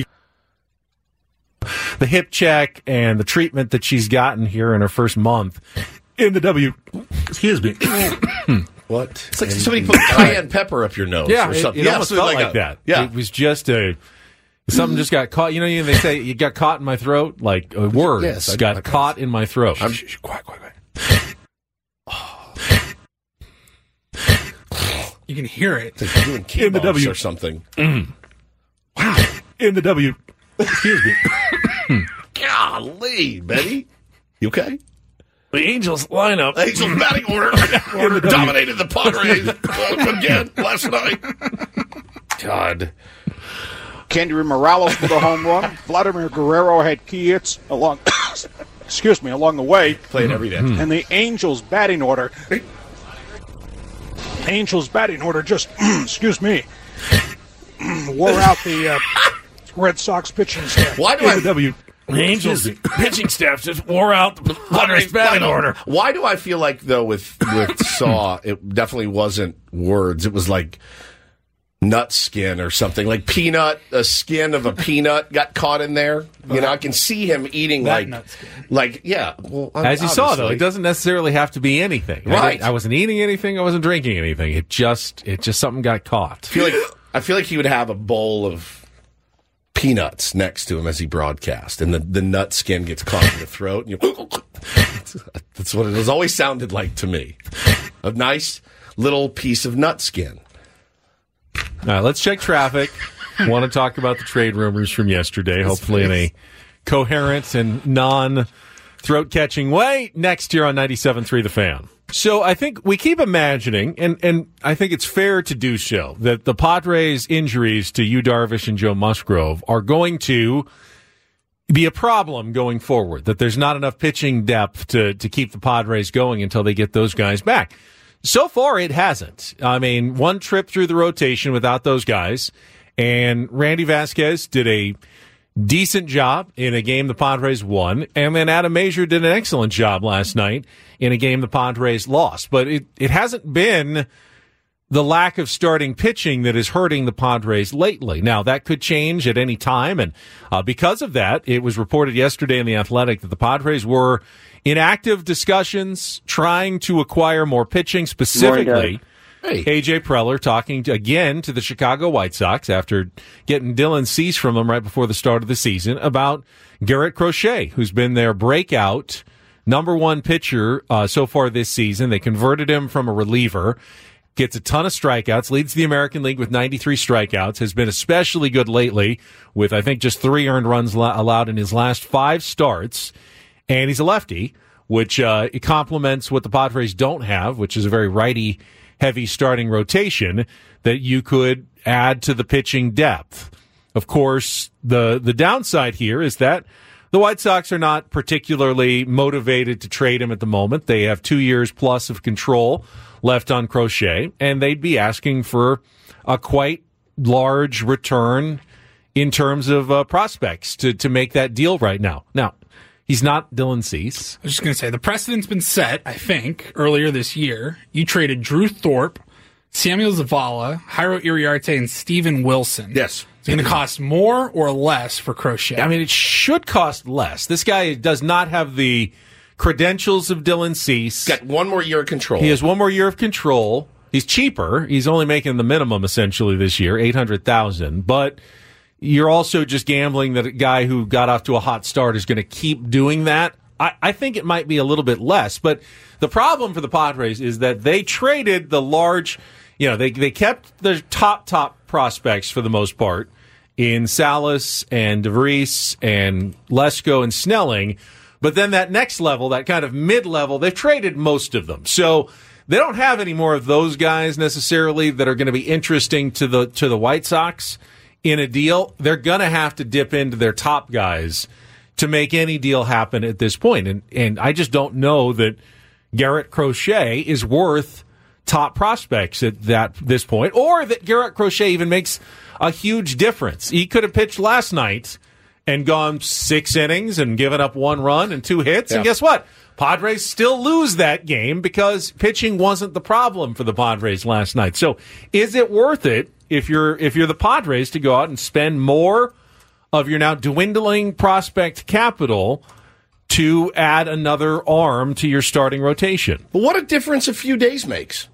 The hip check and the treatment that she's gotten here in her first month in the W. Excuse me. What? It's like somebody put cayenne pepper up your nose Yeah, or it, something. it yeah, almost so felt like, like a- that. Yeah. It was just a something just got caught. You know, they say you got caught in my throat. Like uh, words Yes, I- got I- caught in my throat. I'm- Shh, shh, quiet, quiet, quiet. You can hear it. It's like doing In the W. or something. Mm. Wow. In the W. Excuse me. Golly, Betty. You okay? The Angels lineup. Angels batting order, order dominated the Padres again last night. God. Candy Morales with a home run. Vladimir Guerrero had key hits along, excuse me, along the way. Play it every day. And the Angels batting order, Angels batting order just, excuse me, wore out the uh, Red Sox pitching staff. Why do I... W. The Angels pitching staff just wore out the Padres batting order. Why do I feel like, though, with, with Saw, it definitely wasn't words. It was like nut skin or something. Like peanut, a skin of a peanut got caught in there. You know, I can see him eating That like, nut skin. like, yeah. Well, As you saw, though, obviously. it doesn't necessarily have to be anything. I Right. didn't- I, wasn't eating anything. I wasn't drinking anything. It just, it just something got caught. I feel like I feel like he would have a bowl of peanuts next to him as he broadcast, and the, the nut skin gets caught in the throat. And you, that's what it has always sounded like to me. A nice little piece of nut skin. All right, let's check traffic. Want to talk about the trade rumors from yesterday, hopefully in a coherent and non-throat-catching way, next year on ninety-seven point three The Fan. So I think we keep imagining, and, and I think it's fair to do so, that the Padres' injuries to Yu Darvish and Joe Musgrove are going to be a problem going forward, that there's not enough pitching depth to, to keep the Padres going until they get those guys back. So far, it hasn't. I mean, one trip through the rotation without those guys, and Randy Vasquez did a decent job in a game the Padres won, and then Adam Mazur did an excellent job last night in a game the Padres lost. But it, it hasn't been the lack of starting pitching that is hurting the Padres lately. Now, that could change at any time, and uh, because of that, it was reported yesterday in The Athletic that the Padres were in active discussions trying to acquire more pitching, specifically Hey. A J Preller talking to, again to the Chicago White Sox after getting Dylan Cease from them right before the start of the season about Garrett Crochet, who's been their breakout number one pitcher uh, so far this season. They converted him from a reliever, gets a ton of strikeouts, leads the American League with ninety-three strikeouts, has been especially good lately with, I think, just three earned runs la- allowed in his last five starts, and he's a lefty, which uh, it complements what the Padres don't have, which is a very righty heavy starting rotation that you could add to the pitching depth. Of course, the the downside here is that the White Sox are not particularly motivated to trade him at the moment. They have two years plus of control left on Crochet, and they'd be asking for a quite large return in terms of uh, prospects to, to make that deal right now. Now, he's not Dylan Cease. I was just going to say, the precedent's been set, I think, earlier this year. You traded Drew Thorpe, Samuel Zavala, Jairo Iriarte, and Steven Wilson. Yes. It's going to cost more or less for Crochet? I mean, it should cost less. This guy does not have the credentials of Dylan Cease. Got one more year of control. He has one more year of control. He's cheaper. He's only making the minimum, essentially, this year, eight hundred thousand dollars. But you're also just gambling that a guy who got off to a hot start is going to keep doing that. I, I think it might be a little bit less. But the problem for the Padres is that they traded the large, you know, they, they kept their top, top prospects for the most part in Salas and DeVries and Lesko and Snelling. But then that next level, that kind of mid-level, they've traded most of them. So they don't have any more of those guys necessarily that are going to be interesting to the to the White Sox in a deal. They're going to have to dip into their top guys to make any deal happen at this point. And and I just don't know that Garrett Crochet is worth top prospects at that this point, or that Garrett Crochet even makes a huge difference. He could have pitched last night and gone six innings and given up one run and two hits. Yeah. And guess what? Padres still lose that game because pitching wasn't the problem for the Padres last night. So is it worth it if you're if you're the Padres to go out and spend more of your now dwindling prospect capital to add another arm to your starting rotation? But what a difference a few days makes.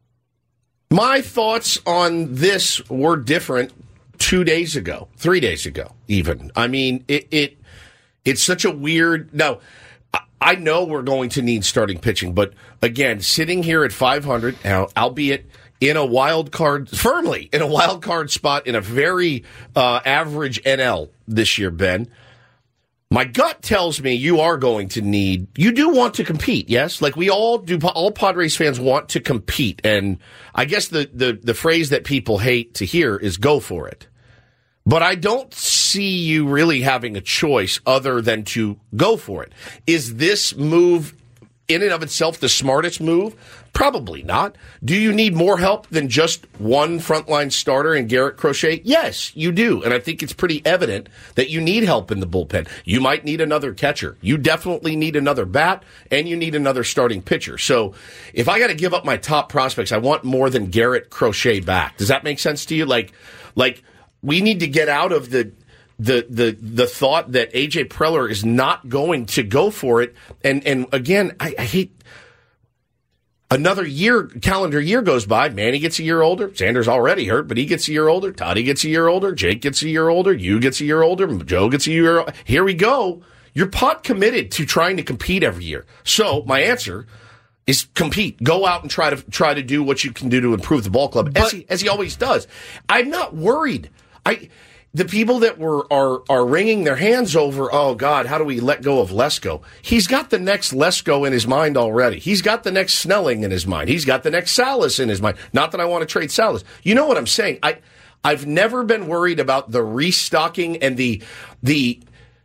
My thoughts on this were different two days ago, three days ago, even. I mean, it, it it's such a weird. Now, I know we're going to need starting pitching, but again, sitting here at five hundred, albeit in a wild card, firmly in a wild card spot in a very uh, average N L this year, Ben. My gut tells me you are going to need, you do want to compete, yes? Like we all do, all Padres fans want to compete. And I guess the, the, the phrase that people hate to hear is go for it. But I don't see you really having a choice other than to go for it. Is this move in and of itself the smartest move? Probably not. Do you need more help than just one frontline starter in Garrett Crochet? Yes, you do. And I think it's pretty evident that you need help in the bullpen. You might need another catcher. You definitely need another bat, and you need another starting pitcher. So if I got to give up my top prospects, I want more than Garrett Crochet back. Does that make sense to you? Like, like we need to get out of the the the the thought that A J Preller is not going to go for it. And and again, I, I hate another year, calendar year goes by. Manny gets a year older. Xander's already hurt, but he gets a year older. Toddy gets a year older. Jake gets a year older. You gets a year older. Joe gets a year older. Here we go. You're pot committed to trying to compete every year. So my answer is compete. Go out and try to try to do what you can do to improve the ball club, but, as he as he always does. I'm not worried. I. The people that were are are wringing their hands over, oh, God, how do we let go of Lesko? He's got the next Lesko in his mind already. He's got the next Snelling in his mind. He's got the next Salas in his mind. Not that I want to trade Salas. You know what I'm saying? I, I've never been worried about the restocking and the the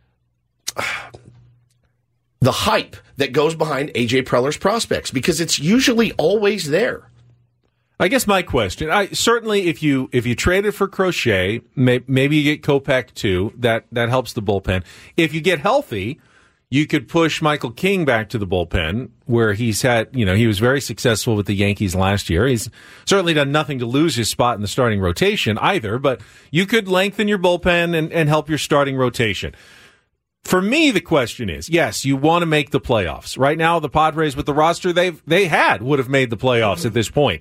the hype that goes behind A J Preller's prospects because it's usually always there. I guess my question, I certainly if you if you traded for Crochet, may, maybe you get Kopech too. That that helps the bullpen. If you get healthy, you could push Michael King back to the bullpen, where he's had, you know, he was very successful with the Yankees last year. He's certainly done nothing to lose his spot in the starting rotation either. But you could lengthen your bullpen and, and help your starting rotation. For me, the question is, yes, you want to make the playoffs. Right now, the Padres with the roster they've they had would have made the playoffs at this point.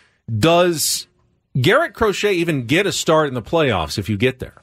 Does Garrett Crochet even get a start in the playoffs if you get there?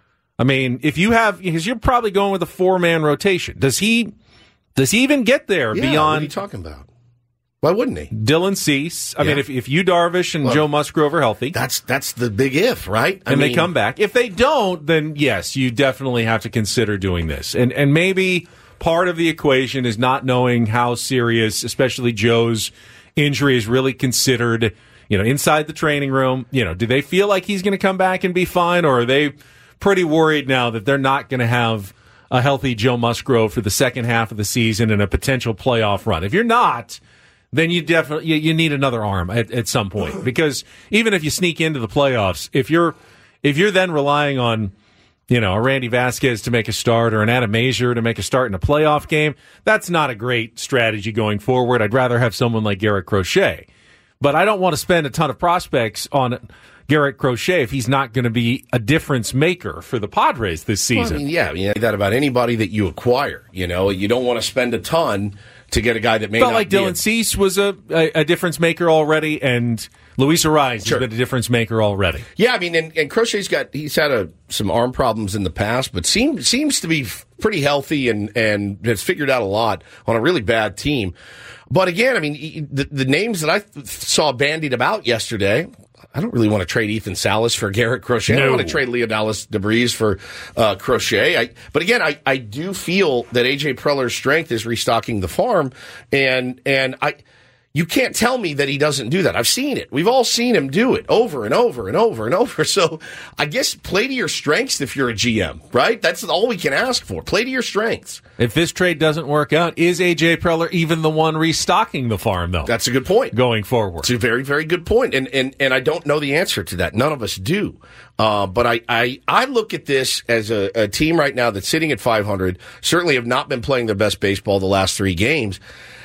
I mean, if you have, because you're probably going with a four-man rotation. Does he Does he even get there yeah, beyond? What are you talking about? Why wouldn't he? Dylan Cease. I yeah. mean, if, if you Darvish and well, Joe Musgrove are healthy. That's that's the big if, right? I and mean, they come back. If they don't, then yes, you definitely have to consider doing this. And And maybe part of the equation is not knowing how serious, especially Joe's injury is really considered. You know, inside the training room, you know, do they feel like he's going to come back and be fine, or are they pretty worried now that they're not going to have a healthy Joe Musgrove for the second half of the season and a potential playoff run? If you're not, then you definitely you, you need another arm at, at some point, because even if you sneak into the playoffs, if you're if you're then relying on, you know, a Randy Vasquez to make a start or an Adam Mazier to make a start in a playoff game, that's not a great strategy going forward. I'd rather have someone like Garrett Crochet. But I don't want to spend a ton of prospects on Garrett Crochet if he's not going to be a difference maker for the Padres this season. Well, I mean, yeah, I mean, that about anybody that you acquire. You know, you don't want to spend a ton to get a guy that may Felt not like be Dylan a- Cease was a, a, a difference maker already, and Luis Arraez Sure. has been a difference maker already. Yeah, I mean, and, and Crochet's got he's had a, some arm problems in the past, but seems seems to be pretty healthy and and has figured out a lot on a really bad team. But again, I mean, the, the names that I saw bandied about yesterday, I don't really want to trade Ethan Salas for Garrett Crochet. No. I don't want to trade Leonidas DeBreeze for uh, Crochet. I, but again, I, I do feel that A J Preller's strength is restocking the farm, and and I. You can't tell me that he doesn't do that. I've seen it. We've all seen him do it over and over and over and over. So I guess play to your strengths if you're a G M, right? That's all we can ask for. Play to your strengths. If this trade doesn't work out, is A J Preller even the one restocking the farm, though? That's a good point. Going forward. It's a very, very good point. And and, and I don't know the answer to that. None of us do. Uh, but I, I, I look at this as a, a team right now that's sitting at five hundred, certainly have not been playing their best baseball the last three games.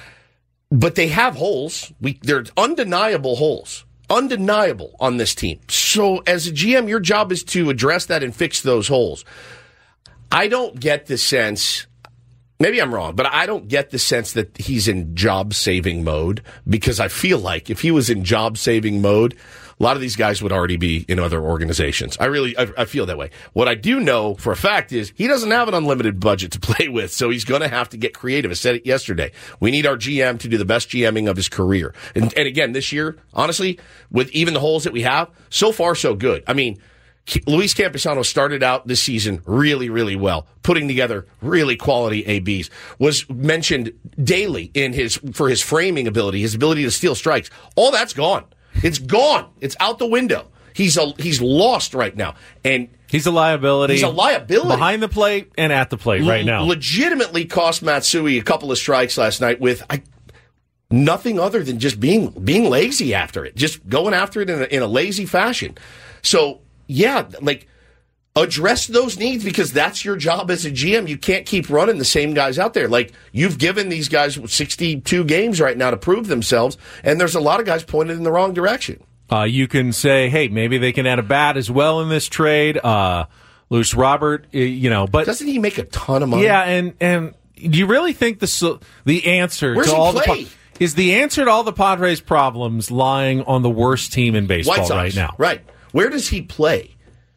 But they have holes. We, they're undeniable holes. Undeniable on this team. So as a G M, your job is to address that and fix those holes. I don't get the sense, maybe I'm wrong, but I don't get the sense that he's in job-saving mode, because I feel like if he was in job-saving mode, a lot of these guys would already be in other organizations. I really, I, I feel that way. What I do know for a fact is he doesn't have an unlimited budget to play with, so he's going to have to get creative. I said it yesterday. We need our G M to do the best GMing of his career. And, and again, this year, honestly, with even the holes that we have, so far so good. I mean, Luis Campusano started out this season really, really well, putting together really quality A Bs. Was mentioned daily in his for his framing ability, his ability to steal strikes. All that's gone. It's gone. It's out the window. He's a, he's lost right now, and he's a liability. He's a liability behind the plate and at the plate right now. L- legitimately cost Matsui a couple of strikes last night with I, nothing other than just being being lazy after it, just going after it in a, in a lazy fashion. So. Yeah, like, address those needs because that's your job as a G M. You can't keep running the same guys out there. Like, you've given these guys sixty-two games right now to prove themselves, and there's a lot of guys pointed in the wrong direction. Uh, you can say, hey, maybe they can add a bat as well in this trade. Uh, Luis Robert, you know, but... Doesn't he make a ton of money? Yeah, and, and do you really think the, the answer Where's to he all play? the... Is the answer to all the Padres' problems lying on the worst team in baseball White Sox, right now? Right. Where does he play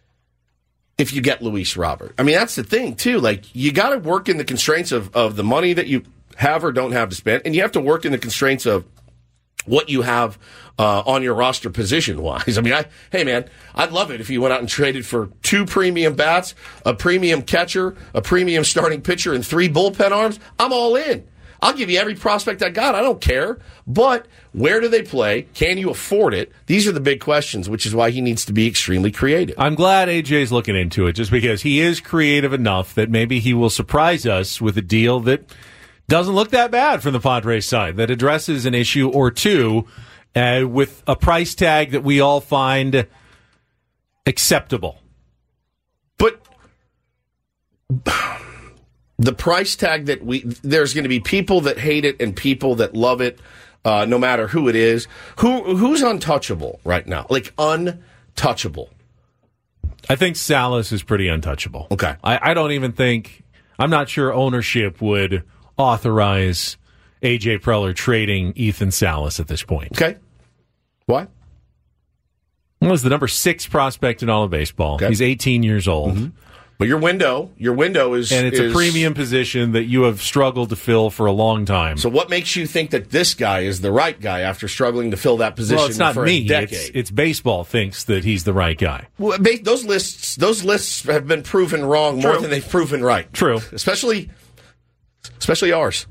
if you get Luis Robert? I mean, that's the thing, too. Like, you got to work in the constraints of, of the money that you have or don't have to spend, and you have to work in the constraints of what you have uh, on your roster position-wise. I mean, I, hey, man, I'd love it if you went out and traded for two premium bats, a premium catcher, a premium starting pitcher, and three bullpen arms. I'm all in. I'll give you every prospect I got. I don't care. But where do they play? Can you afford it? These are the big questions, which is why he needs to be extremely creative. I'm glad A J's looking into it, just because he is creative enough that maybe he will surprise us with a deal that doesn't look that bad from the Padres side, that addresses an issue or two uh, with a price tag that we all find acceptable. But... The price tag that we, there's going to be people that hate it and people that love it, uh, no matter who it is. Who Who's untouchable right now? Like, untouchable. I think Salas is pretty untouchable. Okay. I, I don't even think, I'm not sure ownership would authorize A J Preller trading Ethan Salas at this point. Okay. Why? Well, he's the number six prospect in all of baseball. Okay. He's eighteen years old. Mm-hmm. But your window, your window is... And it's is, a premium position that you have struggled to fill for a long time. So what makes you think that this guy is the right guy after struggling to fill that position well, it's not for me. a decade? It's, it's baseball thinks that he's the right guy. Well, those lists those lists have been proven wrong True. more than they've proven right. True. Especially, especially ours.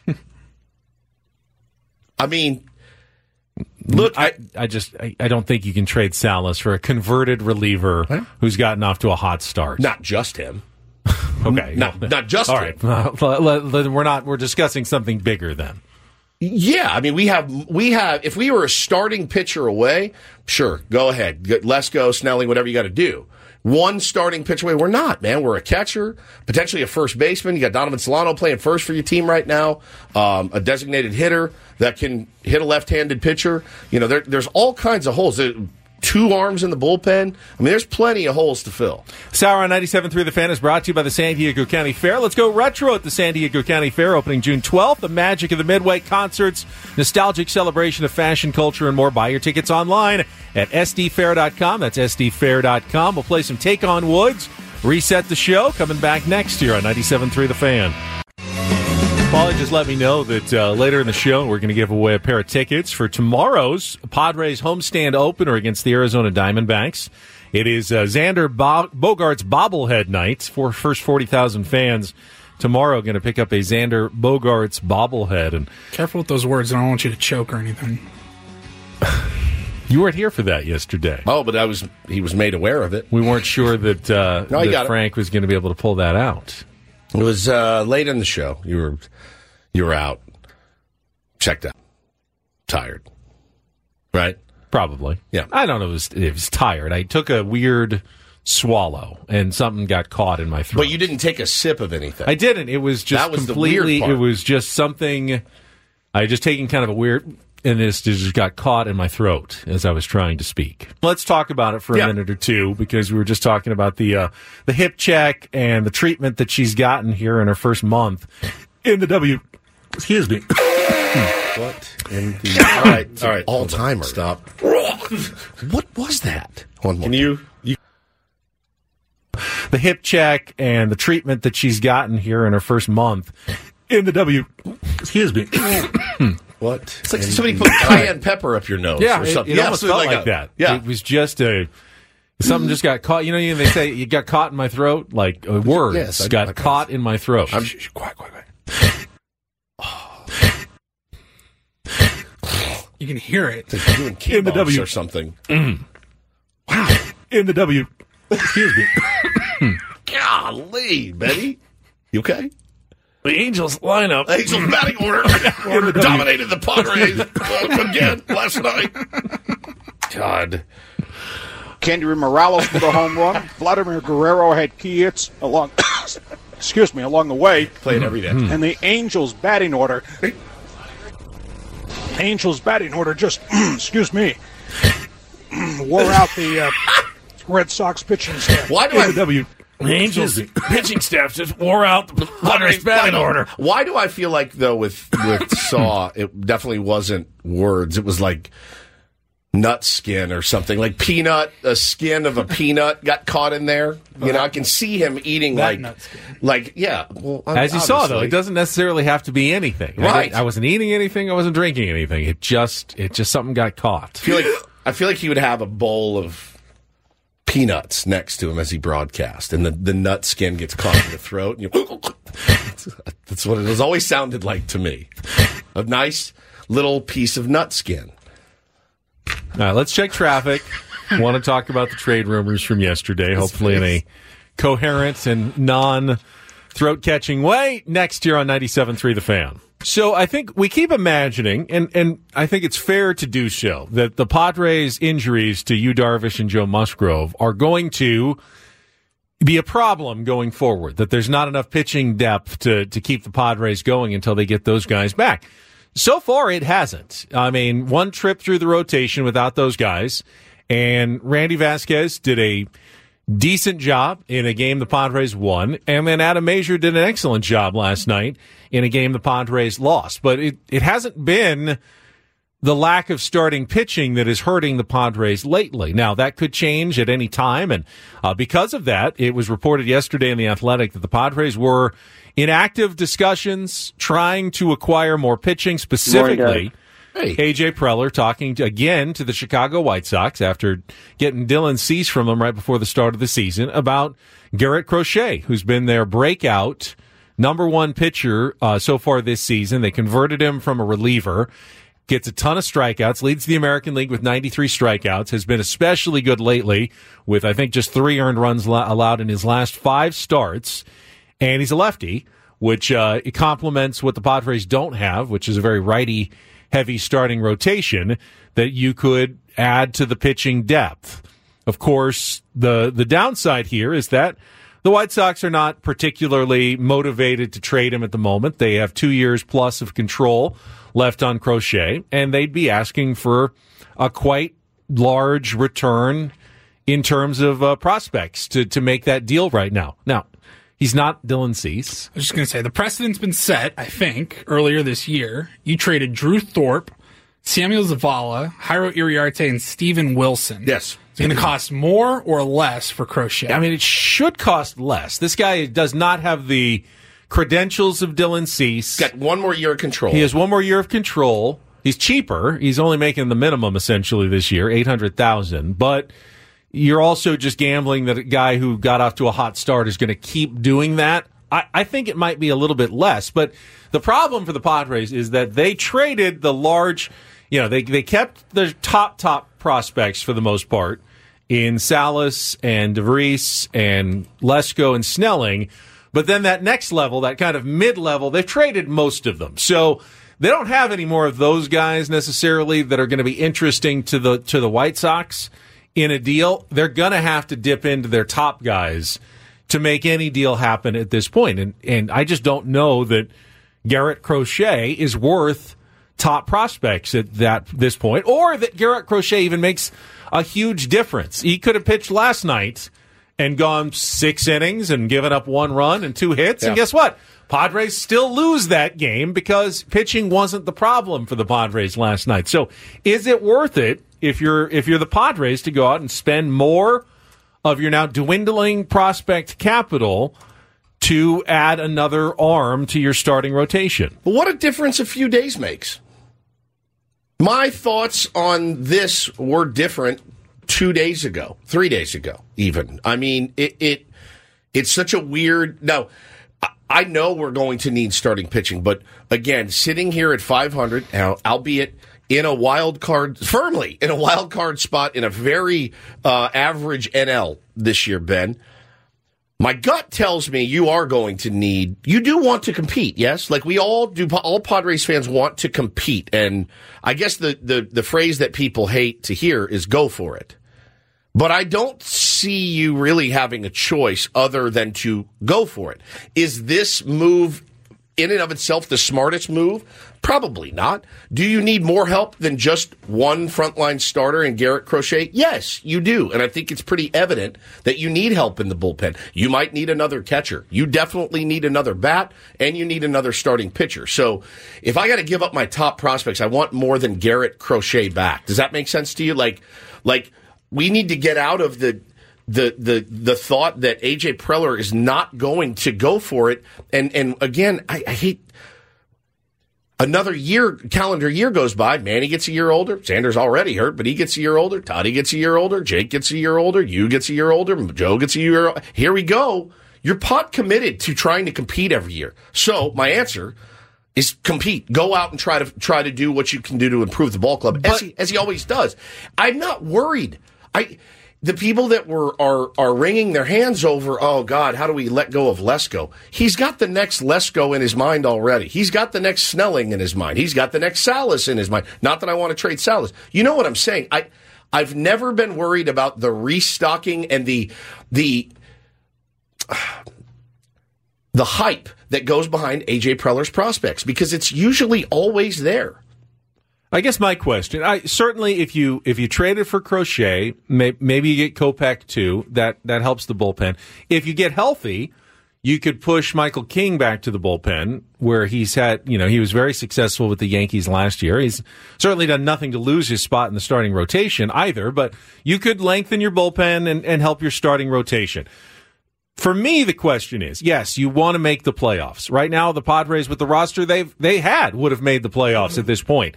I mean... Look, I, I just I, I don't think you can trade Salas for a converted reliever huh? who's gotten off to a hot start. Not just him. Okay, not not just all him. right. We're not. We're discussing something bigger then. Yeah, I mean we have we have. If we were a starting pitcher away, sure, go ahead, let's go Snelling, whatever you got to do. One starting pitcher away, we're not, man. We're a catcher, potentially a first baseman. You got Donovan Solano playing first for your team right now, um, a designated hitter that can hit a left-handed pitcher. You know, there, there's all kinds of holes. There, two arms in the bullpen. I mean, there's plenty of holes to fill. Sauer on ninety-seven point three The Fan is brought to you by the San Diego County Fair. Let's go retro at the San Diego County Fair, opening June twelfth. The magic of the Midway concerts, nostalgic celebration of fashion, culture, and more. Buy your tickets online at S D fair dot com. That's S D fair dot com. We'll play some Take on Woods, reset the show, coming back next year on ninety-seven point three The Fan. Paulie just let me know that uh, later in the show we're going to give away a pair of tickets for tomorrow's Padres homestand opener against the Arizona Diamondbacks. It is uh, Xander Bo- Bogaerts bobblehead night for first forty thousand fans. Tomorrow going to pick up a Xander Bogaerts bobblehead. And careful with those words. I don't want you to choke or anything. You weren't here for that yesterday. Oh, but I was. He was made aware of it. We weren't sure that, uh, no, that Frank it. was going to be able to pull that out. It was uh, late in the show. You were you were out, checked out, tired, right? Probably. Yeah. I don't know. It was, it was tired. I took a weird swallow and something got caught in my throat. But you didn't take a sip of anything. I didn't. It was just that was completely. The weird part. It was just something. I had just taken kind of a weird. And this just got caught in my throat as I was trying to speak. Let's talk about it for a yeah. minute or two, because we were just talking about the uh, the hip check and the treatment that she's gotten here in her first month in the W. Excuse me. What in the... All right, all right. All-timer. Stop. What was that? One more. Can you... you the hip check and the treatment that she's gotten here in her first month in the W. Excuse me. What? It's like somebody put cayenne pepper up your nose yeah, or something. It, it yeah, almost so felt like, like a, that. Yeah. It was just a... Something just got caught. You know, you know, they say you got caught in my throat? Like, uh, words yes, I, got I, I, caught in my throat. I'm, shh, shh, quiet, quiet, quiet. You can hear it. It's like doing in the W or something. Mm. Wow. In the W. Excuse me. Golly, Betty. You okay? The Angels lineup. Angels batting order. order dominated the Padres again last night. God. Candy Morales with a home run. Vladimir Guerrero had key hits along, excuse me, along the way. Playing every day. And the Angels batting order, Angels batting order just, excuse me, wore out the uh, Red Sox pitching staff. Why do I... The W. The Angels pitching staff just wore out the Padres batting order. Why do I feel like, though, with, with Saw, it definitely wasn't words. It was like... nut skin or something, like peanut, a skin of a peanut got caught in there. You know, I can see him eating that like, nut skin. like, yeah. Well, as you saw, though, it doesn't necessarily have to be anything. Right. I, I wasn't eating anything. I wasn't drinking anything. It just, it just something got caught. I feel like I feel like he would have a bowl of peanuts next to him as he broadcast, and the, the nut skin gets caught in the throat. And you, that's what it has always sounded like to me. A nice little piece of nut skin. All right, let's check traffic. Want to talk about the trade rumors from yesterday, hopefully in a coherent and non-throat-catching way, next year on ninety-seven point three The Fan. So I think we keep imagining, and, and I think it's fair to do so, that the Padres' injuries to Yu Darvish and Joe Musgrove are going to be a problem going forward, that there's not enough pitching depth to, to keep the Padres going until they get those guys back. So far, it hasn't. I mean, one trip through the rotation without those guys, and Randy Vasquez did a decent job in a game the Padres won, and then Adam Mazur did an excellent job last night in a game the Padres lost. But it, it hasn't been the lack of starting pitching that is hurting the Padres lately. Now, that could change at any time, and uh, because of that, it was reported yesterday in The Athletic that the Padres were in active discussions trying to acquire more pitching, specifically hey. A J Preller talking to, again to the Chicago White Sox after getting Dylan Cease from them right before the start of the season about Garrett Crochet, who's been their breakout number one pitcher uh, so far this season. They converted him from a reliever. Gets a ton of strikeouts, leads the American League with ninety-three strikeouts, has been especially good lately with, I think, just three earned runs allowed in his last five starts. And he's a lefty, which uh, it complements what the Padres don't have, which is a very righty-heavy starting rotation that you could add to the pitching depth. Of course, the the downside here is that the White Sox are not particularly motivated to trade him at the moment. They have two years plus of control left on Crochet, and they'd be asking for a quite large return in terms of uh, prospects to, to make that deal right now. Now, he's not Dylan Cease. I was just going to say, the precedent's been set, I think, earlier this year. You traded Drew Thorpe, Samuel Zavala, Jairo Iriarte, and Steven Wilson. Yes. It's going to cost more or less for Crochet? I mean, it should cost less. This guy does not have the credentials of Dylan Cease. Got one more year of control. He has one more year of control. He's cheaper. He's only making the minimum, essentially, this year, eight hundred thousand dollars. But you're also just gambling that a guy who got off to a hot start is going to keep doing that. I, I think it might be a little bit less. But the problem for the Padres is that they traded the large, you know, they, they kept the top, top prospects for the most part in Salas and DeVries and Lesko and Snelling. But then that next level, that kind of mid-level, they've traded most of them. So they don't have any more of those guys necessarily that are going to be interesting to the to the White Sox in a deal. They're going to have to dip into their top guys to make any deal happen at this point. And and I just don't know that Garrett Crochet is worth top prospects at that this point, or that Garrett Crochet even makes a huge difference. He could have pitched last night and gone six innings and given up one run and two hits. Yeah. And guess what? Padres still lose that game because pitching wasn't the problem for the Padres last night. So is it worth it if you're if you're the Padres to go out and spend more of your now dwindling prospect capital to add another arm to your starting rotation? But what a difference a few days makes. My thoughts on this were different two days ago, three days ago, even. I mean, it, it it's such a weird... No, I know we're going to need starting pitching, but again, sitting here at five hundred, now, albeit in a wild card, firmly in a wild card spot in a very uh, average N L this year, Ben, my gut tells me you are going to need, you do want to compete, yes? Like we all do, all Padres fans want to compete. And I guess the, the, the phrase that people hate to hear is go for it. But I don't see you really having a choice other than to go for it. Is this move in and of itself the smartest move? Probably not. Do you need more help than just one frontline starter in Garrett Crochet? Yes, you do. And I think it's pretty evident that you need help in the bullpen. You might need another catcher. You definitely need another bat, and you need another starting pitcher. So if I got to give up my top prospects, I want more than Garrett Crochet back. Does that make sense to you? Like, like we need to get out of the the the the thought that A J Preller is not going to go for it. And and again, I, I hate another year, calendar year goes by. Manny gets a year older. Xander's already hurt, but he gets a year older. Toddy gets a year older. Jake gets a year older. You gets a year older. Joe gets a year. Here we go. You're pot committed to trying to compete every year. So my answer is compete. Go out and try to try to do what you can do to improve the ball club, but, as he as he always does. I'm not worried. I. The people that were are are wringing their hands over, oh, God, how do we let go of Lesko? He's got the next Lesko in his mind already. He's got the next Snelling in his mind. He's got the next Salas in his mind. Not that I want to trade Salas. You know what I'm saying? I, I've never been worried about the restocking and the the the hype that goes behind A J Preller's prospects because it's usually always there. I guess my question, I certainly if you if you traded for Crochet, may, maybe you get Kopech too. That that helps the bullpen. If you get healthy, you could push Michael King back to the bullpen, where he's had, you know, he was very successful with the Yankees last year. He's certainly done nothing to lose his spot in the starting rotation either. But you could lengthen your bullpen and, and help your starting rotation. For me, the question is, yes, you want to make the playoffs. Right now, the Padres with the roster they've they had would have made the playoffs at this point.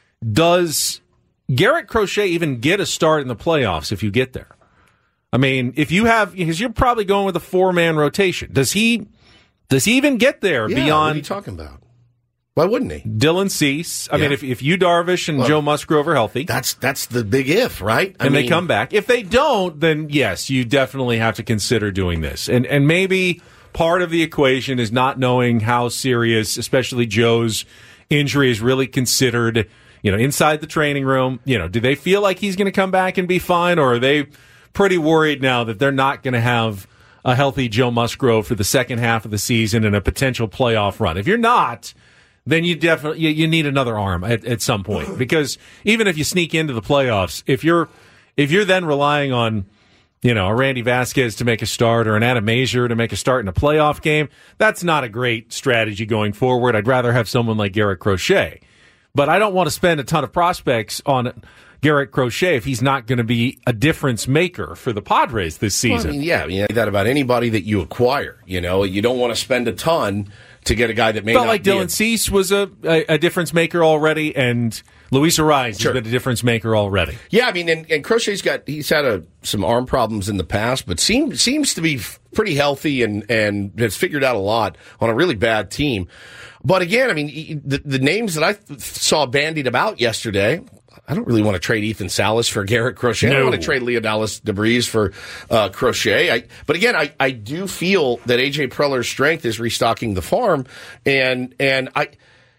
Does Garrett Crochet even get a start in the playoffs if you get there? I mean, if you have, because you're probably going with a four-man rotation. Does he Does he even get there yeah, beyond? What are you talking about? Why wouldn't he? Dylan Cease. I yeah. mean, if if you Darvish and well, Joe Musgrove are healthy, that's that's the big if, right? I and mean, they come back. If they don't, then yes, you definitely have to consider doing this. And and maybe part of the equation is not knowing how serious, especially Joe's injury, is really considered. You know, inside the training room, you know, do they feel like he's going to come back and be fine, or are they pretty worried now that they're not going to have a healthy Joe Musgrove for the second half of the season and a potential playoff run? If you're not, then you definitely you, you need another arm at, at some point, because even if you sneak into the playoffs, if you're if you're then relying on, you know, a Randy Vasquez to make a start or an Adam Mazur to make a start in a playoff game, that's not a great strategy going forward. I'd rather have someone like Garrett Crochet. But I don't want to spend a ton of prospects on Garrett Crochet if he's not going to be a difference maker for the Padres this season. Well, I mean, yeah, you know that about anybody that you acquire. You know, you don't want to spend a ton to get a guy that may Felt not like be Dylan a- Cease was a, a, a difference maker already, and Luis Arraez Sure. has been a difference maker already. Yeah, I mean, and, and Crochet's got he's had a, some arm problems in the past, but seems seems to be pretty healthy and and has figured out a lot on a really bad team. But again, I mean, the, the names that I th- saw bandied about yesterday, I don't really want to trade Ethan Salas for Garrett Crochet. No. I don't want to trade Leonidas DeBreeze for uh, Crochet. I, but again, I, I do feel that A J Preller's strength is restocking the farm, and and I,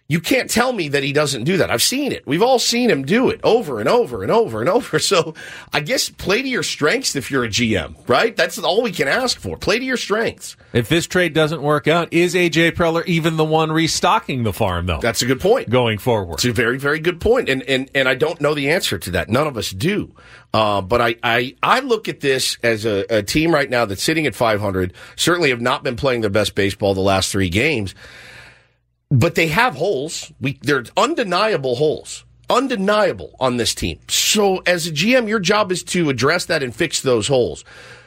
You can't tell me that he doesn't do that. I've seen it. We've all seen him do it over and over and over and over. So I guess play to your strengths if you're a G M, right? That's all we can ask for. Play to your strengths. If this trade doesn't work out, is A J Preller even the one restocking the farm, though? That's a good point. Going forward. It's a very, very good point. And and, and I don't know the answer to that. None of us do. Uh, but I, I, I look at this as a, a team right now that's sitting at five hundred, certainly have not been playing their best baseball the last three games. But they have holes. We, they're undeniable holes. Undeniable on this team. So as a G M, your job is to address that and fix those holes.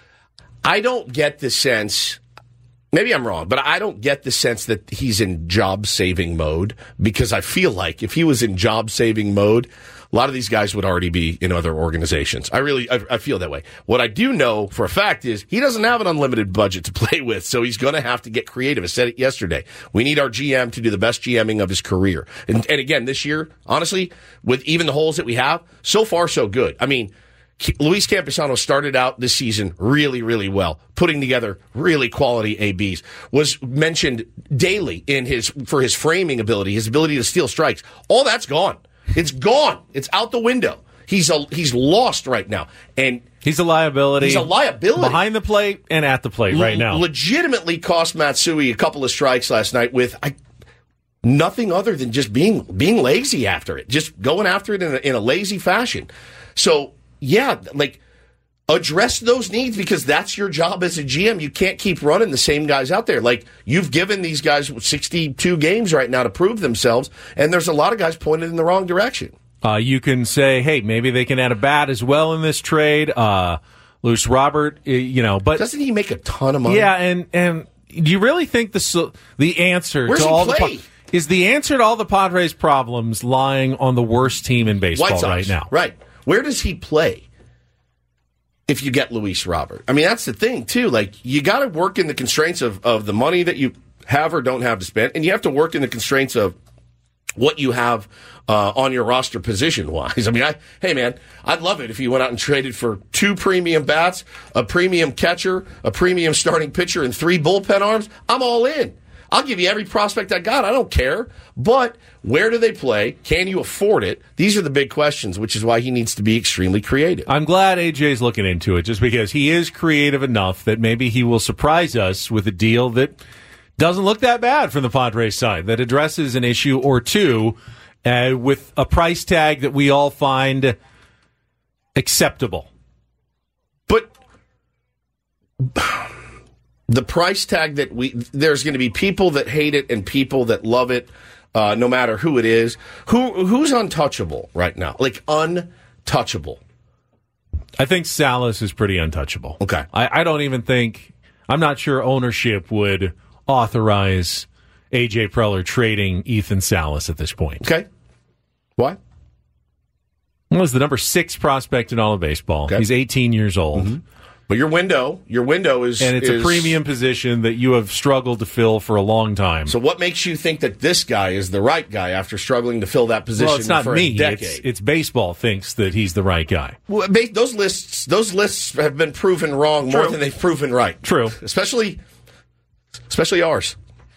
I don't get the sense, maybe I'm wrong, but I don't get the sense that he's in job-saving mode, because I feel like if he was in job-saving mode, a lot of these guys would already be in other organizations. I really, I, I feel that way. What I do know for a fact is he doesn't have an unlimited budget to play with, so he's going to have to get creative. I said it yesterday. We need our G M to do the best GMing of his career. And, and again, this year, honestly, with even the holes that we have, so far so good. I mean, Luis Campusano started out this season really, really well, putting together really quality A Bs. Was mentioned daily in his for his framing ability, his ability to steal strikes. All that's gone. It's gone. It's out the window. He's a, he's lost right now, and he's a liability. He's a liability behind the plate and at the plate right now. L- legitimately cost Matsui a couple of strikes last night with I, nothing other than just being being lazy after it, just going after it in a, in a lazy fashion. So yeah, like address those needs, because that's your job as a G M. You can't keep running the same guys out there. Like, you've given these guys sixty-two games right now to prove themselves, and there's a lot of guys pointed in the wrong direction. Uh, you can say, hey, maybe they can add a bat as well in this trade. Uh, Luis Robert, you know, but doesn't he make a ton of money? Yeah, and and do you really think the the answer Where's to he all play? the is the answer to all the Padres' problems lying on the worst team in baseball White Sox, right now? Right. Where does he play if you get Luis Robert? I mean, that's the thing, too. Like, you got to work in the constraints of, of the money that you have or don't have to spend, and you have to work in the constraints of what you have uh, on your roster position-wise. I mean, I, hey, man, I'd love it if you went out and traded for two premium bats, a premium catcher, a premium starting pitcher, and three bullpen arms. I'm all in. I'll give you every prospect I got. I don't care. But where do they play? Can you afford it? These are the big questions, which is why he needs to be extremely creative. I'm glad A J's looking into it, just because he is creative enough that maybe he will surprise us with a deal that doesn't look that bad from the Padres side, that addresses an issue or two uh, with a price tag that we all find acceptable. But the price tag that we, there's going to be people that hate it and people that love it, uh, no matter who it is. Who Who's untouchable right now? Like, untouchable. I think Salas is pretty untouchable. Okay. I, I don't even think, I'm not sure ownership would authorize A J Preller trading Ethan Salas at this point. Okay. Why? Well, he's the number six prospect in all of baseball. Okay. He's eighteen years old. Mm-hmm. But your window, your window is... And it's is, a premium position that you have struggled to fill for a long time. So what makes you think that this guy is the right guy after struggling to fill that position well, it's not for me. a decade? It's, it's baseball thinks that he's the right guy. Well, those lists, those lists have been proven wrong True. more than they've proven right. True. Especially, especially ours.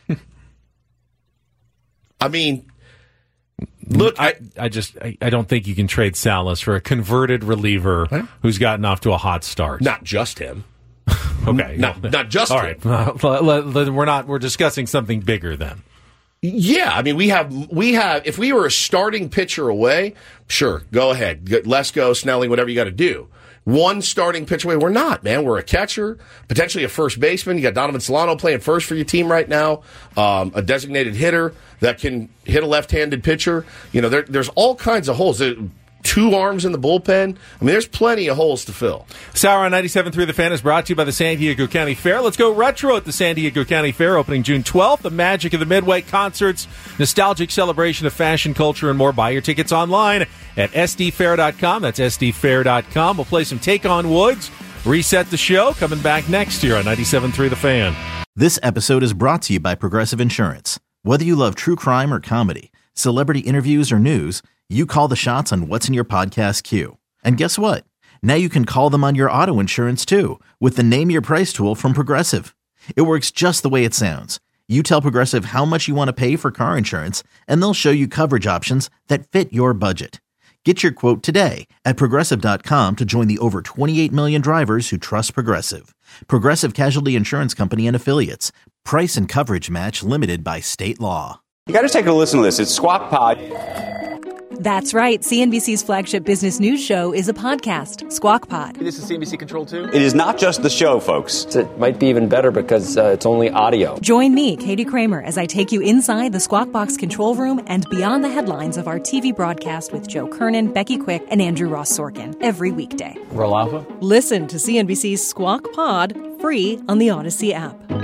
I mean... Look, I, I just I, I don't think you can trade Salas for a converted reliever huh? who's gotten off to a hot start. Not just him. Okay, not not just all him. right. We're not. We're discussing something bigger then. Yeah, I mean we have we have. If we were a starting pitcher away, sure, go ahead, let's go Snelling, whatever you got to do. One starting pitcher away, we're not, man. We're a catcher, potentially a first baseman. You got Donovan Solano playing first for your team right now, um, a designated hitter that can hit a left-handed pitcher. You know, there, there's all kinds of holes. There, two arms in the bullpen. I mean, there's plenty of holes to fill. Sauer on ninety-seven point three The Fan is brought to you by the San Diego County Fair. Let's go retro at the San Diego County Fair, opening June twelfth. The magic of the Midway concerts, nostalgic celebration of fashion, culture, and more. Buy your tickets online at S D fair dot com. That's S D fair dot com. We'll play some Take on Woods, reset the show, coming back next year on ninety-seven point three The Fan. This episode is brought to you by Progressive Insurance. Whether you love true crime or comedy, celebrity interviews or news, you call the shots on what's in your podcast queue. And guess what? Now you can call them on your auto insurance too with the Name Your Price tool from Progressive. It works just the way it sounds. You tell Progressive how much you want to pay for car insurance, and they'll show you coverage options that fit your budget. Get your quote today at Progressive dot com to join the over twenty-eight million drivers who trust Progressive. Progressive Casualty Insurance Company and Affiliates. Price and coverage match limited by state law. You got to take a listen to this. It's Squawk Pod. That's right. C N B C's flagship business news show is a podcast, Squawk Pod. This is C N B C Control too? It is not just the show, folks. It might be even better because uh, it's only audio. Join me, Katie Kramer, as I take you inside the Squawk Box control room and beyond the headlines of our T V broadcast with Joe Kernan, Becky Quick, and Andrew Ross Sorkin every weekday. Roll Alpha? Listen to C N B C's Squawk Pod free on the Odyssey app.